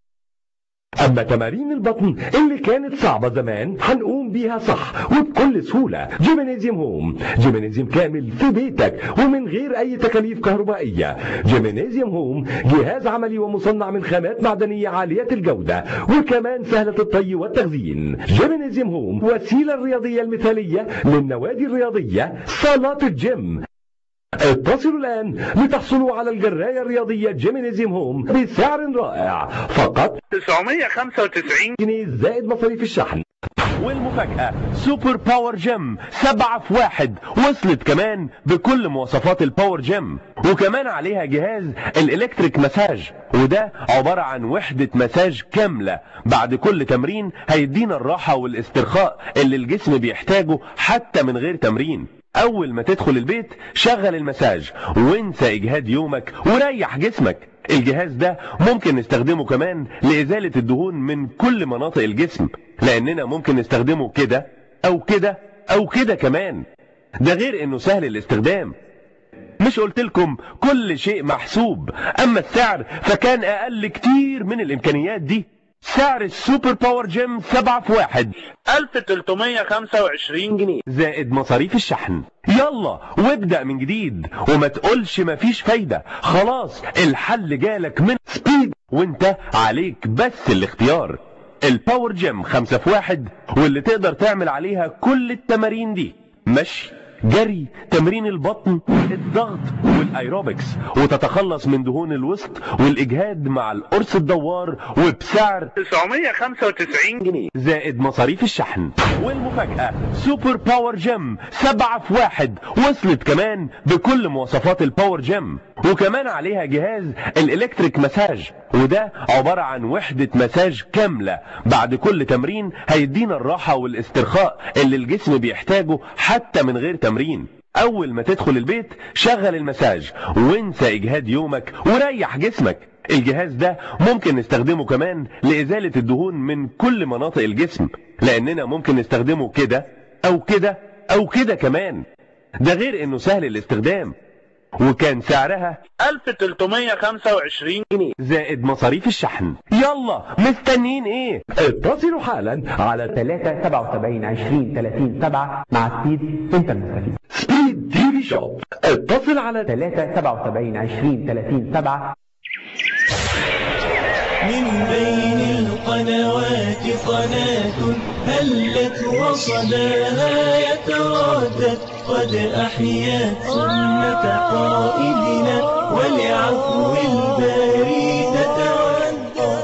اما تمارين البطن اللي كانت صعبة زمان هنقوم بيها صح وبكل سهولة. جيمينيزيوم هوم، جيمينيزيوم كامل في بيتك ومن غير اي تكاليف كهربائية. جيمينيزيوم هوم جهاز عملي ومصنع من خامات معدنية عالية الجودة، وكمان سهلة الطي والتخزين. جيمينيزيوم هوم وسيلة الرياضية المثالية للنوادي الرياضية، صالات الجيم. اتصلوا الآن لتحصلوا على الجراية الرياضية جيمينيزيوم هوم بسعر رائع، فقط تسعمية وخمسة وتسعين جنيه زائد مصاريف الشحن. والمفاجأة سوبر باور جيم سبعة في واحد وصلت كمان بكل مواصفات الباور جيم، وكمان عليها جهاز الالكتريك مساج، وده عبارة عن وحدة مساج كاملة بعد كل تمرين هيدينا الراحة والاسترخاء اللي الجسم بيحتاجه حتى من غير تمرين. اول ما تدخل البيت شغل المساج وانسى اجهاد يومك وريح جسمك. الجهاز ده ممكن نستخدمه كمان لازالة الدهون من كل مناطق الجسم، لاننا ممكن نستخدمه كده او كده او كده كمان. ده غير انه سهل الاستخدام. مش قلت لكم كل شيء محسوب؟ اما السعر فكان اقل كتير من الامكانيات دي. سعر السوبر باور جيم سبعة في واحد ألف وتلتمية وخمسة وعشرين جنيه زائد مصاريف الشحن. يلا وابدأ من جديد وما تقولش مفيش فايدة. خلاص الحل جالك من سبيد، وانت عليك بس الاختيار. الباور جيم خمسة في واحد، واللي تقدر تعمل عليها كل التمارين دي: مشي، جري، تمرين البطن، الضغط والايروبكس، وتتخلص من دهون الوسط والاجهاد مع القرص الدوار، وبسعر تسعمية وخمسة وتسعين جنيه زائد مصاريف الشحن. والمفاجأة سوبر باور جيم سبعة في واحد وصلت كمان بكل مواصفات الباور جيم، وكمان عليها جهاز الالكتريك مساج، وده عبارة عن وحدة مساج كاملة بعد كل تمرين هيدينا الراحة والاسترخاء اللي الجسم بيحتاجه حتى من غير تمرين. اول ما تدخل البيت شغل المساج وانسى اجهاد يومك وريح جسمك. الجهاز ده ممكن نستخدمه كمان لازالة الدهون من كل مناطق الجسم، لاننا ممكن نستخدمه كده او كده او كده كمان. ده غير انه سهل الاستخدام، وكان سعرها ألف وتلتمية وخمسة وعشرين جنيه زائد مصاريف الشحن. يلا مستنيين ايه؟ اتصلوا حالا على ثلاثة سبعة وسبعين عشرين ثلاثين سبعة مع سبيد انترنت. سبيد تي في شوب. اتصل على ثلاثة سبعة وسبعين عشرين ثلاثين سبعة. من بين القنوات قناة هلت وصداها يتردد، قد أحيت سنة قائدنا ولعفو الباري تتودد.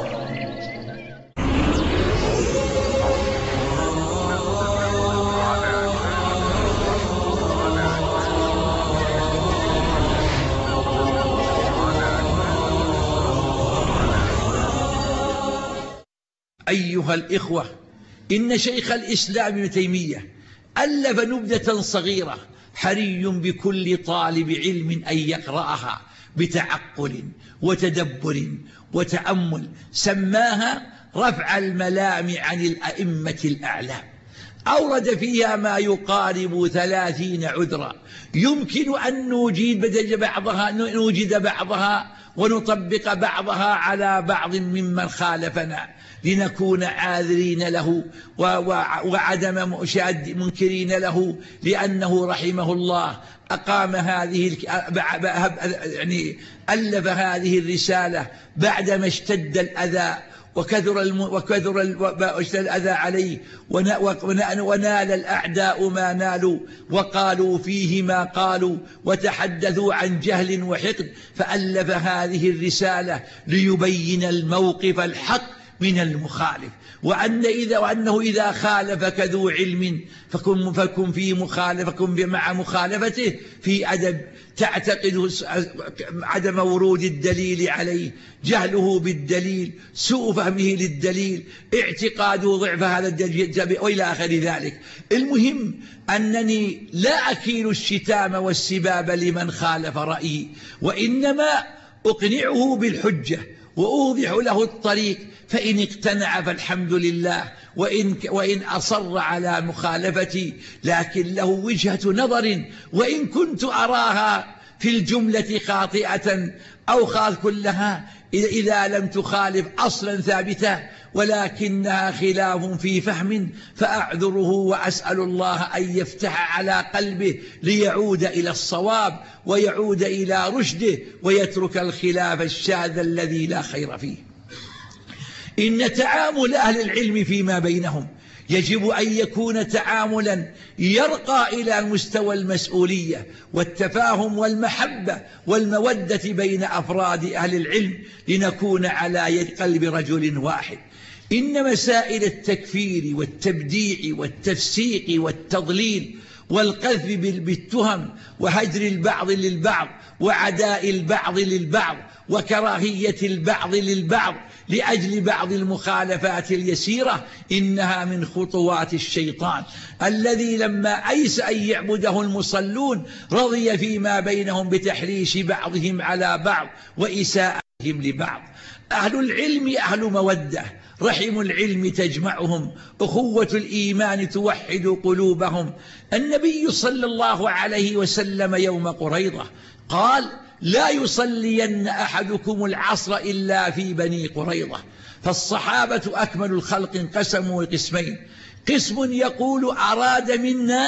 أيها الإخوة، إن شيخ الإسلام ابن تيمية ألف نبذة صغيرة حري بكل طالب علم أن يقرأها بتعقل وتدبر وتأمل، سماها رفع الملام عن الأئمة الأعلام. أورد فيها ما يقارب ثلاثين عذرا يمكن أن نوجد بعضها, نوجد بعضها ونطبق بعضها على بعض ممن خالفنا لنكون عاذرين له وعدم مشاد منكرين له، لأنه رحمه الله أقام هذه يعني ألف هذه الرسالة بعدما اشتد الأذى وكثر الم... وكثر ال... الأذى عليه، ونال الأعداء ما نالوا وقالوا فيه ما قالوا وتحدثوا عن جهل وحقد، فألف هذه الرسالة ليبين الموقف الحق من المخالف، وأن إذا وأنه إذا خالفك ذو علم فكن فكن في مخالفة فكن مع مخالفته في أدب تعتقد عدم ورود الدليل عليه، جهله بالدليل، سوء فهمه للدليل، اعتقاده ضعف هذا الدليل وإلى آخر ذلك. المهم أنني لا أكيل الشتام والسباب لمن خالف رأيي، وإنما أقنعه بالحجة وأوضح له الطريق، فإن اقتنع فالحمد لله، وإن, وإن أصر على مخالفتي لكن له وجهة نظر وإن كنت أراها في الجملة خاطئة أو خاذ كلها إذا لم تخالف أصلا ثابتا ولكنها خلاف في فهم، فأعذره وأسأل الله أن يفتح على قلبه ليعود إلى الصواب ويعود إلى رشده ويترك الخلاف الشاذ الذي لا خير فيه. إن تعامل أهل العلم فيما بينهم يجب أن يكون تعاملا يرقى إلى مستوى المسؤولية والتفاهم والمحبة والمودة بين أفراد أهل العلم لنكون على يد قلب رجل واحد. إن مسائل التكفير والتبديع والتفسيق والتضليل والقذف بالتهم وهجر البعض للبعض وعداء البعض للبعض وكراهية البعض للبعض لأجل بعض المخالفات اليسيرة إنها من خطوات الشيطان الذي لما أيس أن يعبده المصلون رضي فيما بينهم بتحريش بعضهم على بعض وإساءتهم لبعض. أهل العلم أهل مودة، رحم العلم تجمعهم، أخوة الإيمان توحد قلوبهم. النبي صلى الله عليه وسلم يوم قريضة قال: لا يصلين أحدكم العصر إلا في بني قريظة. فالصحابة أكمل الخلق انقسموا قسمين: قسم يقول أراد منا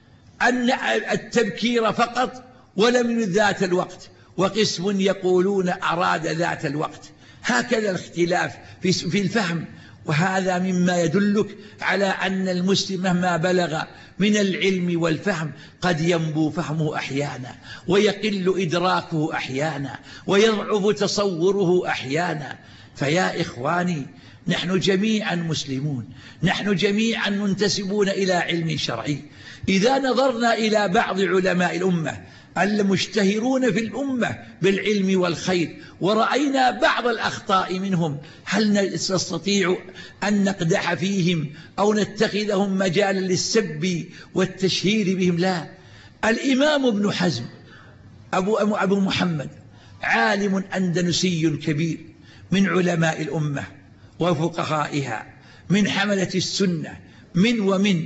أن التبكير فقط ولم يرد ذات الوقت، وقسم يقولون أراد ذات الوقت. هكذا الاختلاف في الفهم، وهذا مما يدلك على أن المسلم مهما بلغ من العلم والفهم قد ينبو فهمه أحيانا ويقل إدراكه أحيانا ويضعف تصوره أحيانا. فيا إخواني، نحن جميعا مسلمون، نحن جميعا منتسبون إلى علم شرعي. إذا نظرنا إلى بعض علماء الأمة المشتهرون في الأمة بالعلم والخير ورأينا بعض الأخطاء منهم، هل نستطيع أن نقدح فيهم أو نتخذهم مجالا للسب والتشهير بهم؟ لا. الإمام ابن حزم أبو, أبو محمد عالم أندلسي كبير من علماء الأمة وفقهائها، من حملة السنة، من ومن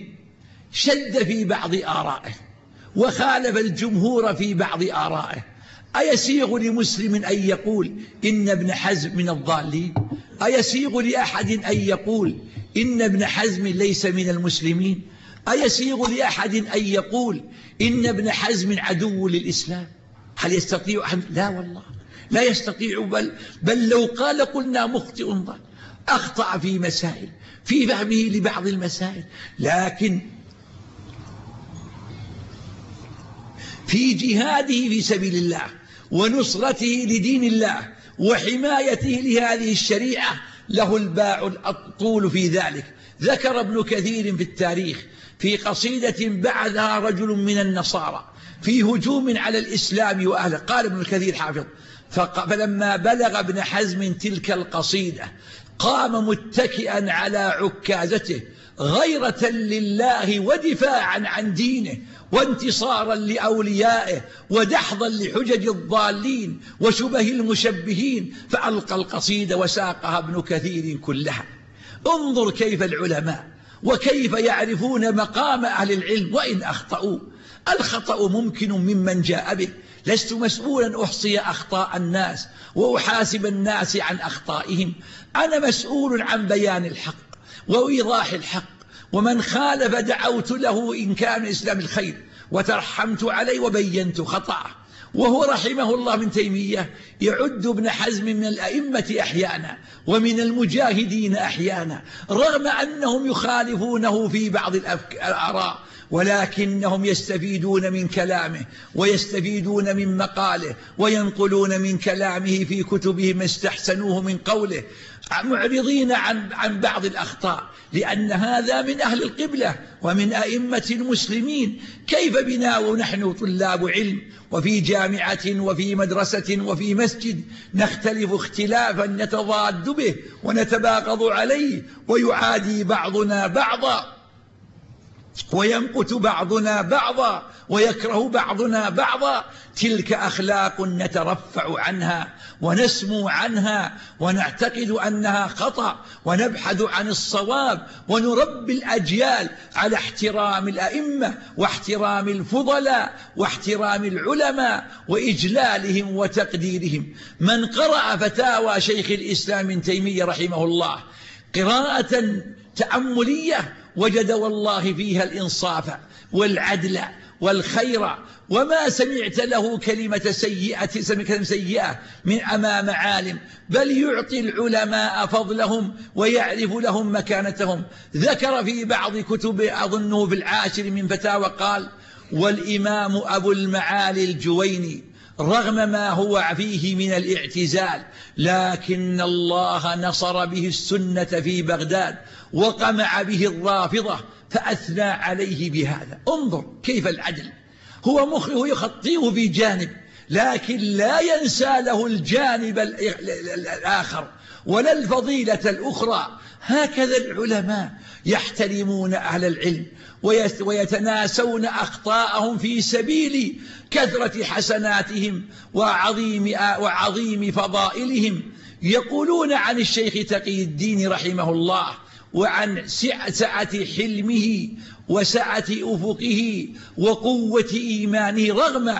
شد في بعض آرائه وخالف الجمهور في بعض آرائه. أيسيغ لمسلم أن يقول إن ابن حزم من الضالين؟ أيسيغ لأحد أن يقول إن ابن حزم ليس من المسلمين؟ أيسيغ لأحد أن يقول إن ابن حزم عدو للإسلام؟ هل يستطيع أحد؟ لا والله لا يستطيع. بل, بل لو قال قلنا مخطئ ضال، أخطأ في مسائل في فهمه لبعض المسائل، لكن في جهاده في سبيل الله ونصرته لدين الله وحمايته لهذه الشريعة له الباع الطول في ذلك. ذكر ابن كثير في التاريخ في قصيدة بعثها رجل من النصارى في هجوم على الإسلام وأهله، قال ابن كثير حافظ: فلما بلغ ابن حزم تلك القصيدة قام متكئا على عكازته غيرة لله ودفاعا عن دينه وانتصارا لأوليائه ودحضا لحجج الضالين وشبه المشبهين، فألقى القصيدة وساقها ابن كثير كلها. انظر كيف العلماء وكيف يعرفون مقام أهل العلم وإن أخطأوا. الخطأ ممكن ممن جاء به، لست مسؤولا أحصي أخطاء الناس وأحاسب الناس عن أخطائهم، أنا مسؤول عن بيان الحق وإيضاح الحق، ومن خالف دعوت له إن كان الإسلام الخير وترحمت عليه وبينت خطأه. وهو رحمه الله من تيمية يعد ابن حزم من الأئمة أحيانا ومن المجاهدين أحيانا، رغم أنهم يخالفونه في بعض الآراء ولكنهم يستفيدون من كلامه ويستفيدون من مقاله وينقلون من كلامه في كتبهم ما استحسنوه من قوله، معرضين عن عن بعض الأخطاء، لأن هذا من أهل القبلة ومن أئمة المسلمين. كيف بنا ونحن طلاب علم وفي جامعة وفي مدرسة وفي مسجد نختلف اختلافا نتضاد به ونتباغض عليه ويعادي بعضنا بعضا ويمقت بعضنا بعضا ويكره بعضنا بعضا؟ تلك أخلاق نترفع عنها ونسمو عنها ونعتقد أنها خطأ ونبحث عن الصواب ونربي الأجيال على احترام الأئمة واحترام الفضلاء واحترام العلماء وإجلالهم وتقديرهم. من قرأ فتاوى شيخ الإسلام ابن تيمية رحمه الله قراءة تأملية وجد والله فيها الإنصاف والعدل والخير، وما سمعت له كلمة سيئة كلمة سيئة من أمام عالم، بل يعطي العلماء فضلهم ويعرف لهم مكانتهم. ذكر في بعض كتبه أظنه في العاشر من فتاوى قال: والإمام أبو المعالي الجويني رغم ما هو فيه من الاعتزال لكن الله نصر به السنة في بغداد وقمع به الرافضة فأثنى عليه بهذا. انظر كيف العدل، هو مخه يخطيه في جانب لكن لا ينسى له الجانب الآخر ولا الفضيلة الأخرى. هكذا العلماء يحترمون أهل العلم ويتناسون أخطاءهم في سبيل كثرة حسناتهم وعظيم, وعظيم فضائلهم. يقولون عن الشيخ تقي الدين رحمه الله وعن سعة حلمه وسعة أفقه وقوة إيمانه رغم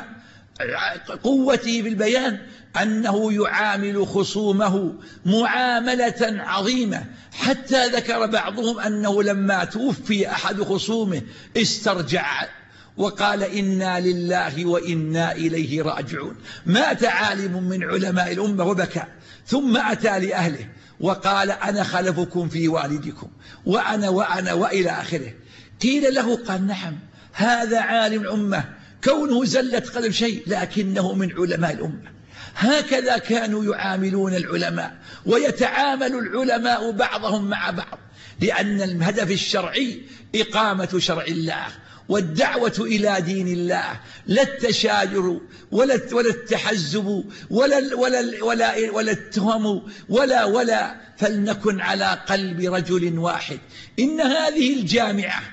قوته في البيان أنه يعامل خصومه معاملة عظيمة، حتى ذكر بعضهم أنه لما توفي أحد خصومه استرجع وقال: إنا لله وإنا إليه راجعون. مات عالم من علماء الأمة وبكى، ثم أتى لأهله وقال: أنا خلفكم في والدكم وأنا وأنا وإلى آخره. قيل له قال: نعم، هذا عالم الأمة كونه زلت قدم شيء لكنه من علماء الأمة. هكذا كانوا يعاملون العلماء ويتعامل العلماء بعضهم مع بعض، لأن الهدف الشرعي إقامة شرع الله والدعوة إلى دين الله، لا التشاجر ولا ولا التحزب ولا ولا ولا ولا التهم ولا ولا فلنكن على قلب رجل واحد. إن هذه الجامعة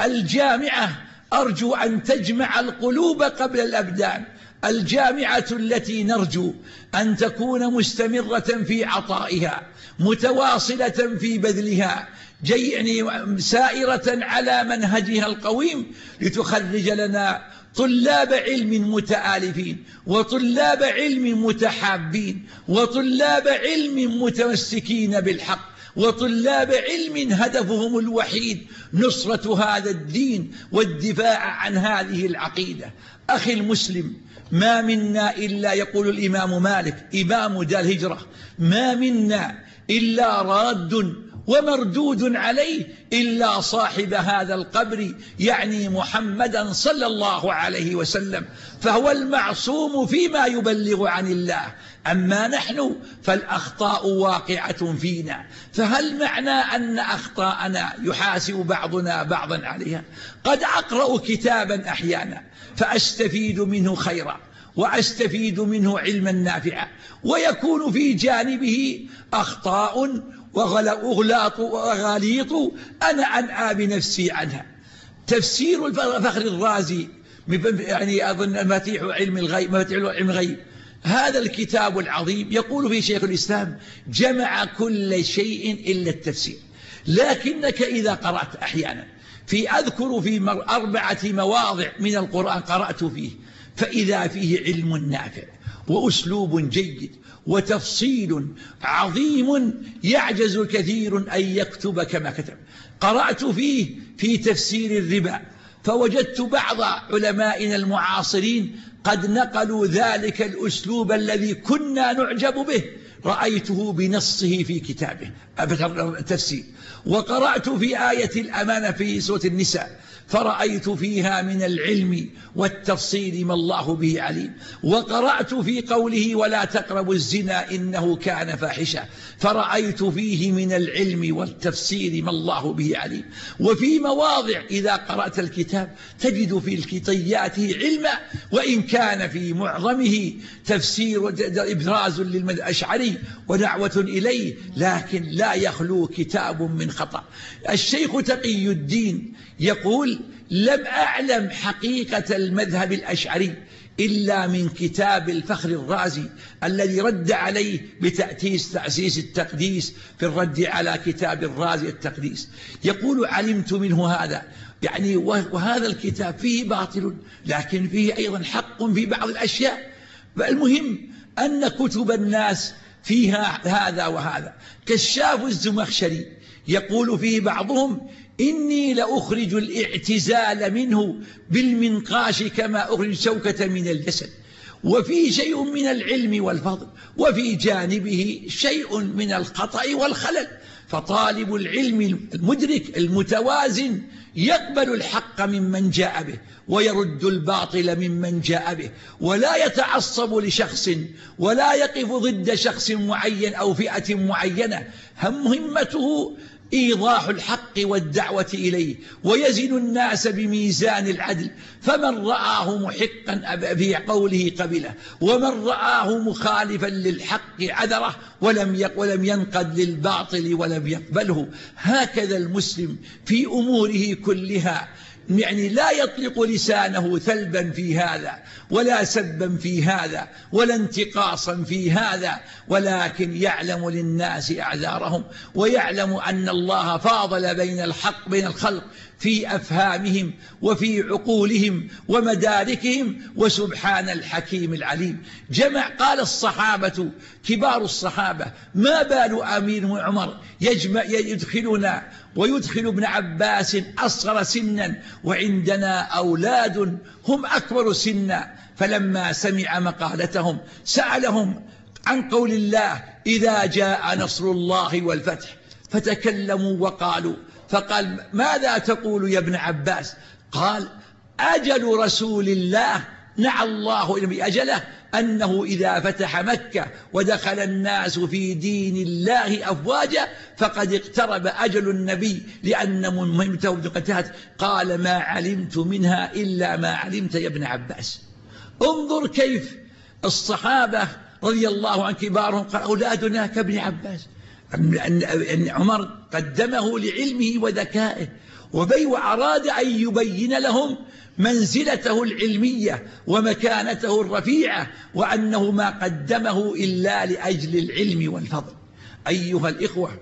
الجامعة أرجو أن تجمع القلوب قبل الأبدان، الجامعة التي نرجو أن تكون مستمرة في عطائها متواصلة في بذلها يعني سائرة على منهجها القويم لتخرج لنا طلاب علم متآلفين وطلاب علم متحابين وطلاب علم متمسكين بالحق وطلاب علم هدفهم الوحيد نصرة هذا الدين والدفاع عن هذه العقيدة. أخي المسلم، ما منا إلا يقول الإمام مالك إمام دار الهجرة: ما منا إلا راد ومردود عليه إلا صاحب هذا القبر، يعني محمدا صلى الله عليه وسلم، فهو المعصوم فيما يبلغ عن الله. أما نحن فالأخطاء واقعة فينا، فهل معنى أن أخطاءنا يحاسب بعضنا بعضا عليها؟ قد أقرأ كتابا أحيانا فأستفيد منه خيرا وأستفيد منه علما نافعا، ويكون في جانبه أخطاء وغلاط وغاليط أنا أنأى بنفسي عنها. تفسير الفخر الرازي يعني أظن مفاتيح علم الغيب مفاتيح علم الغيب، هذا الكتاب العظيم يقول فيه شيخ الإسلام: جمع كل شيء إلا التفسير. لكنك إذا قرأت أحيانا في أذكر في أربعة مواضع من القرآن قرأت فيه، فإذا فيه علم نافع وأسلوب جيد وتفصيل عظيم يعجز كثير أن يكتب كما كتب. قرأت فيه في تفسير الربا فوجدت بعض علمائنا المعاصرين قد نقلوا ذلك الأسلوب الذي كنا نعجب به، رأيته بنصه في كتابه التفسير. وقرأت في آية الأمانة في سورة النساء فرأيت فيها من العلم والتفصيل ما الله به عليم. وقرأت في قوله ولا تقربوا الزنا إنه كان فاحشة، فرأيت فيه من العلم والتفسير ما الله به عليم. وفي مواضع إذا قرأت الكتاب تجد في الكتياته علما، وإن كان في معظمه تفسير إبراز للأشعري ودعوة إليه، لكن لا يخلو كتاب من خطأ. الشيخ تقي الدين يقول لم أعلم حقيقة المذهب الأشعري إلا من كتاب الفخر الرازي الذي رد عليه بتأسيس تأسيس التقديس في الرد على كتاب الرازي التقديس. يقول علمت منه هذا، يعني وهذا الكتاب فيه باطل لكن فيه أيضا حق في بعض الأشياء. المهم أن كتب الناس فيها هذا وهذا. كشاف الزمخشري يقول فيه بعضهم إني لأخرج الاعتزال منه بالمنقاش كما أخرج شوكة من الجسد، وفي شيء من العلم والفضل، وفي جانبه شيء من الخطأ والخلل. فطالب العلم المدرك المتوازن يقبل الحق ممن جاء به ويرد الباطل ممن جاء به، ولا يتعصب لشخص ولا يقف ضد شخص معين أو فئة معينة. مهمته إيضاح الحق والدعوة إليه، ويزن الناس بميزان العدل، فمن رآه محقا في قوله قبله، ومن رآه مخالفا للحق عذره، ولم ولم ينقد للباطل ولم يقبله. هكذا المسلم في أموره كلها، يعني لا يطلق لسانه ثلبا في هذا ولا سبا في هذا ولا انتقاصا في هذا، ولكن يعلم للناس أعذارهم، ويعلم أن الله فاضل بين الحق بين الخلق في أفهامهم وفي عقولهم ومداركهم، وسبحان الحكيم العليم. جمع قال الصحابة كبار الصحابة ما بال أمير عمر يجمع يدخلنا ويدخل ابن عباس أصغر سنا وعندنا أولاد هم أكبر سنا. فلما سمع مقالتهم سألهم عن قول الله إذا جاء نصر الله والفتح، فتكلموا وقالوا، فقال ماذا تقول يا ابن عباس؟ قال أجل رسول الله نعى الله بأجله أنه إذا فتح مكة ودخل الناس في دين الله أفواجا فقد اقترب أجل النبي لأن مهمته انتهت. قال ما علمت منها إلا ما علمت يا ابن عباس. انظر كيف الصحابة رضي الله عن كبارهم قال أولادنا كابن عباس، أن عمر قدمه لعلمه وذكائه، وأراد أن يبين لهم منزلته العلمية ومكانته الرفيعة، وأنه ما قدمه إلا لأجل العلم والفضل. أيها الإخوة،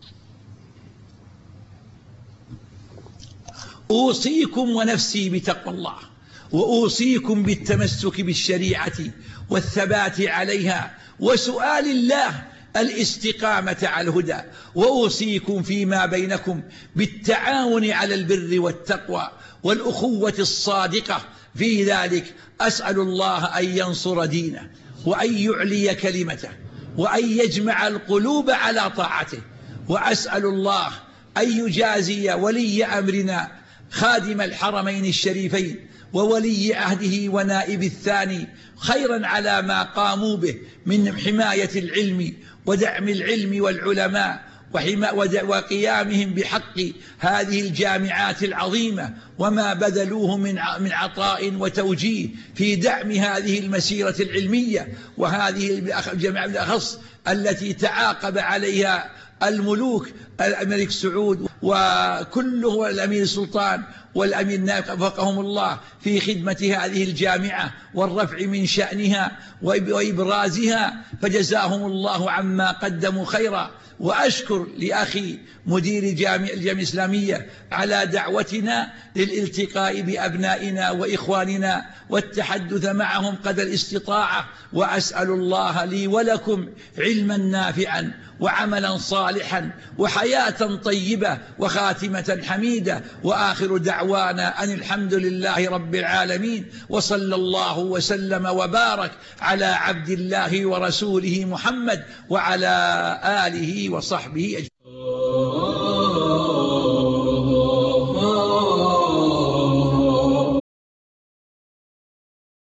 أوصيكم ونفسي بتقوى الله، وأوصيكم بالتمسك بالشريعة والثبات عليها وسؤال الله الاستقامة على الهدى، وأوصيكم فيما بينكم بالتعاون على البر والتقوى والأخوة الصادقة في ذلك. أسأل الله أن ينصر دينه وأن يعلي كلمته وأن يجمع القلوب على طاعته، وأسأل الله أن يجازي ولي أمرنا خادم الحرمين الشريفين وولي عهده ونائب الثاني خيرا على ما قاموا به من حماية العلم ودعم العلم والعلماء وقيامهم بحق هذه الجامعات العظيمة، وما بذلوه من من عطاء وتوجيه في دعم هذه المسيرة العلمية، وهذه الجامعة بالأخص التي تعاقب عليها الملوك الملك سعود وكله والأمير السلطان والأمير نايف وفقهم الله في خدمة هذه الجامعة والرفع من شأنها وإبرازها، فجزاهم الله عما قدموا خيرا. وأشكر لأخي مدير الجامعة الإسلامية على دعوتنا للالتقاء بأبنائنا وإخواننا والتحدث معهم قدر الاستطاعة، وأسأل الله لي ولكم علما نافعا وعملا صالحا وحياة طيبة وخاتمة حميدة، وآخر دعوانا أن الحمد لله رب العالمين، وصلى الله وسلم وبارك على عبد الله ورسوله محمد وعلى آله وصحبه أجمعين.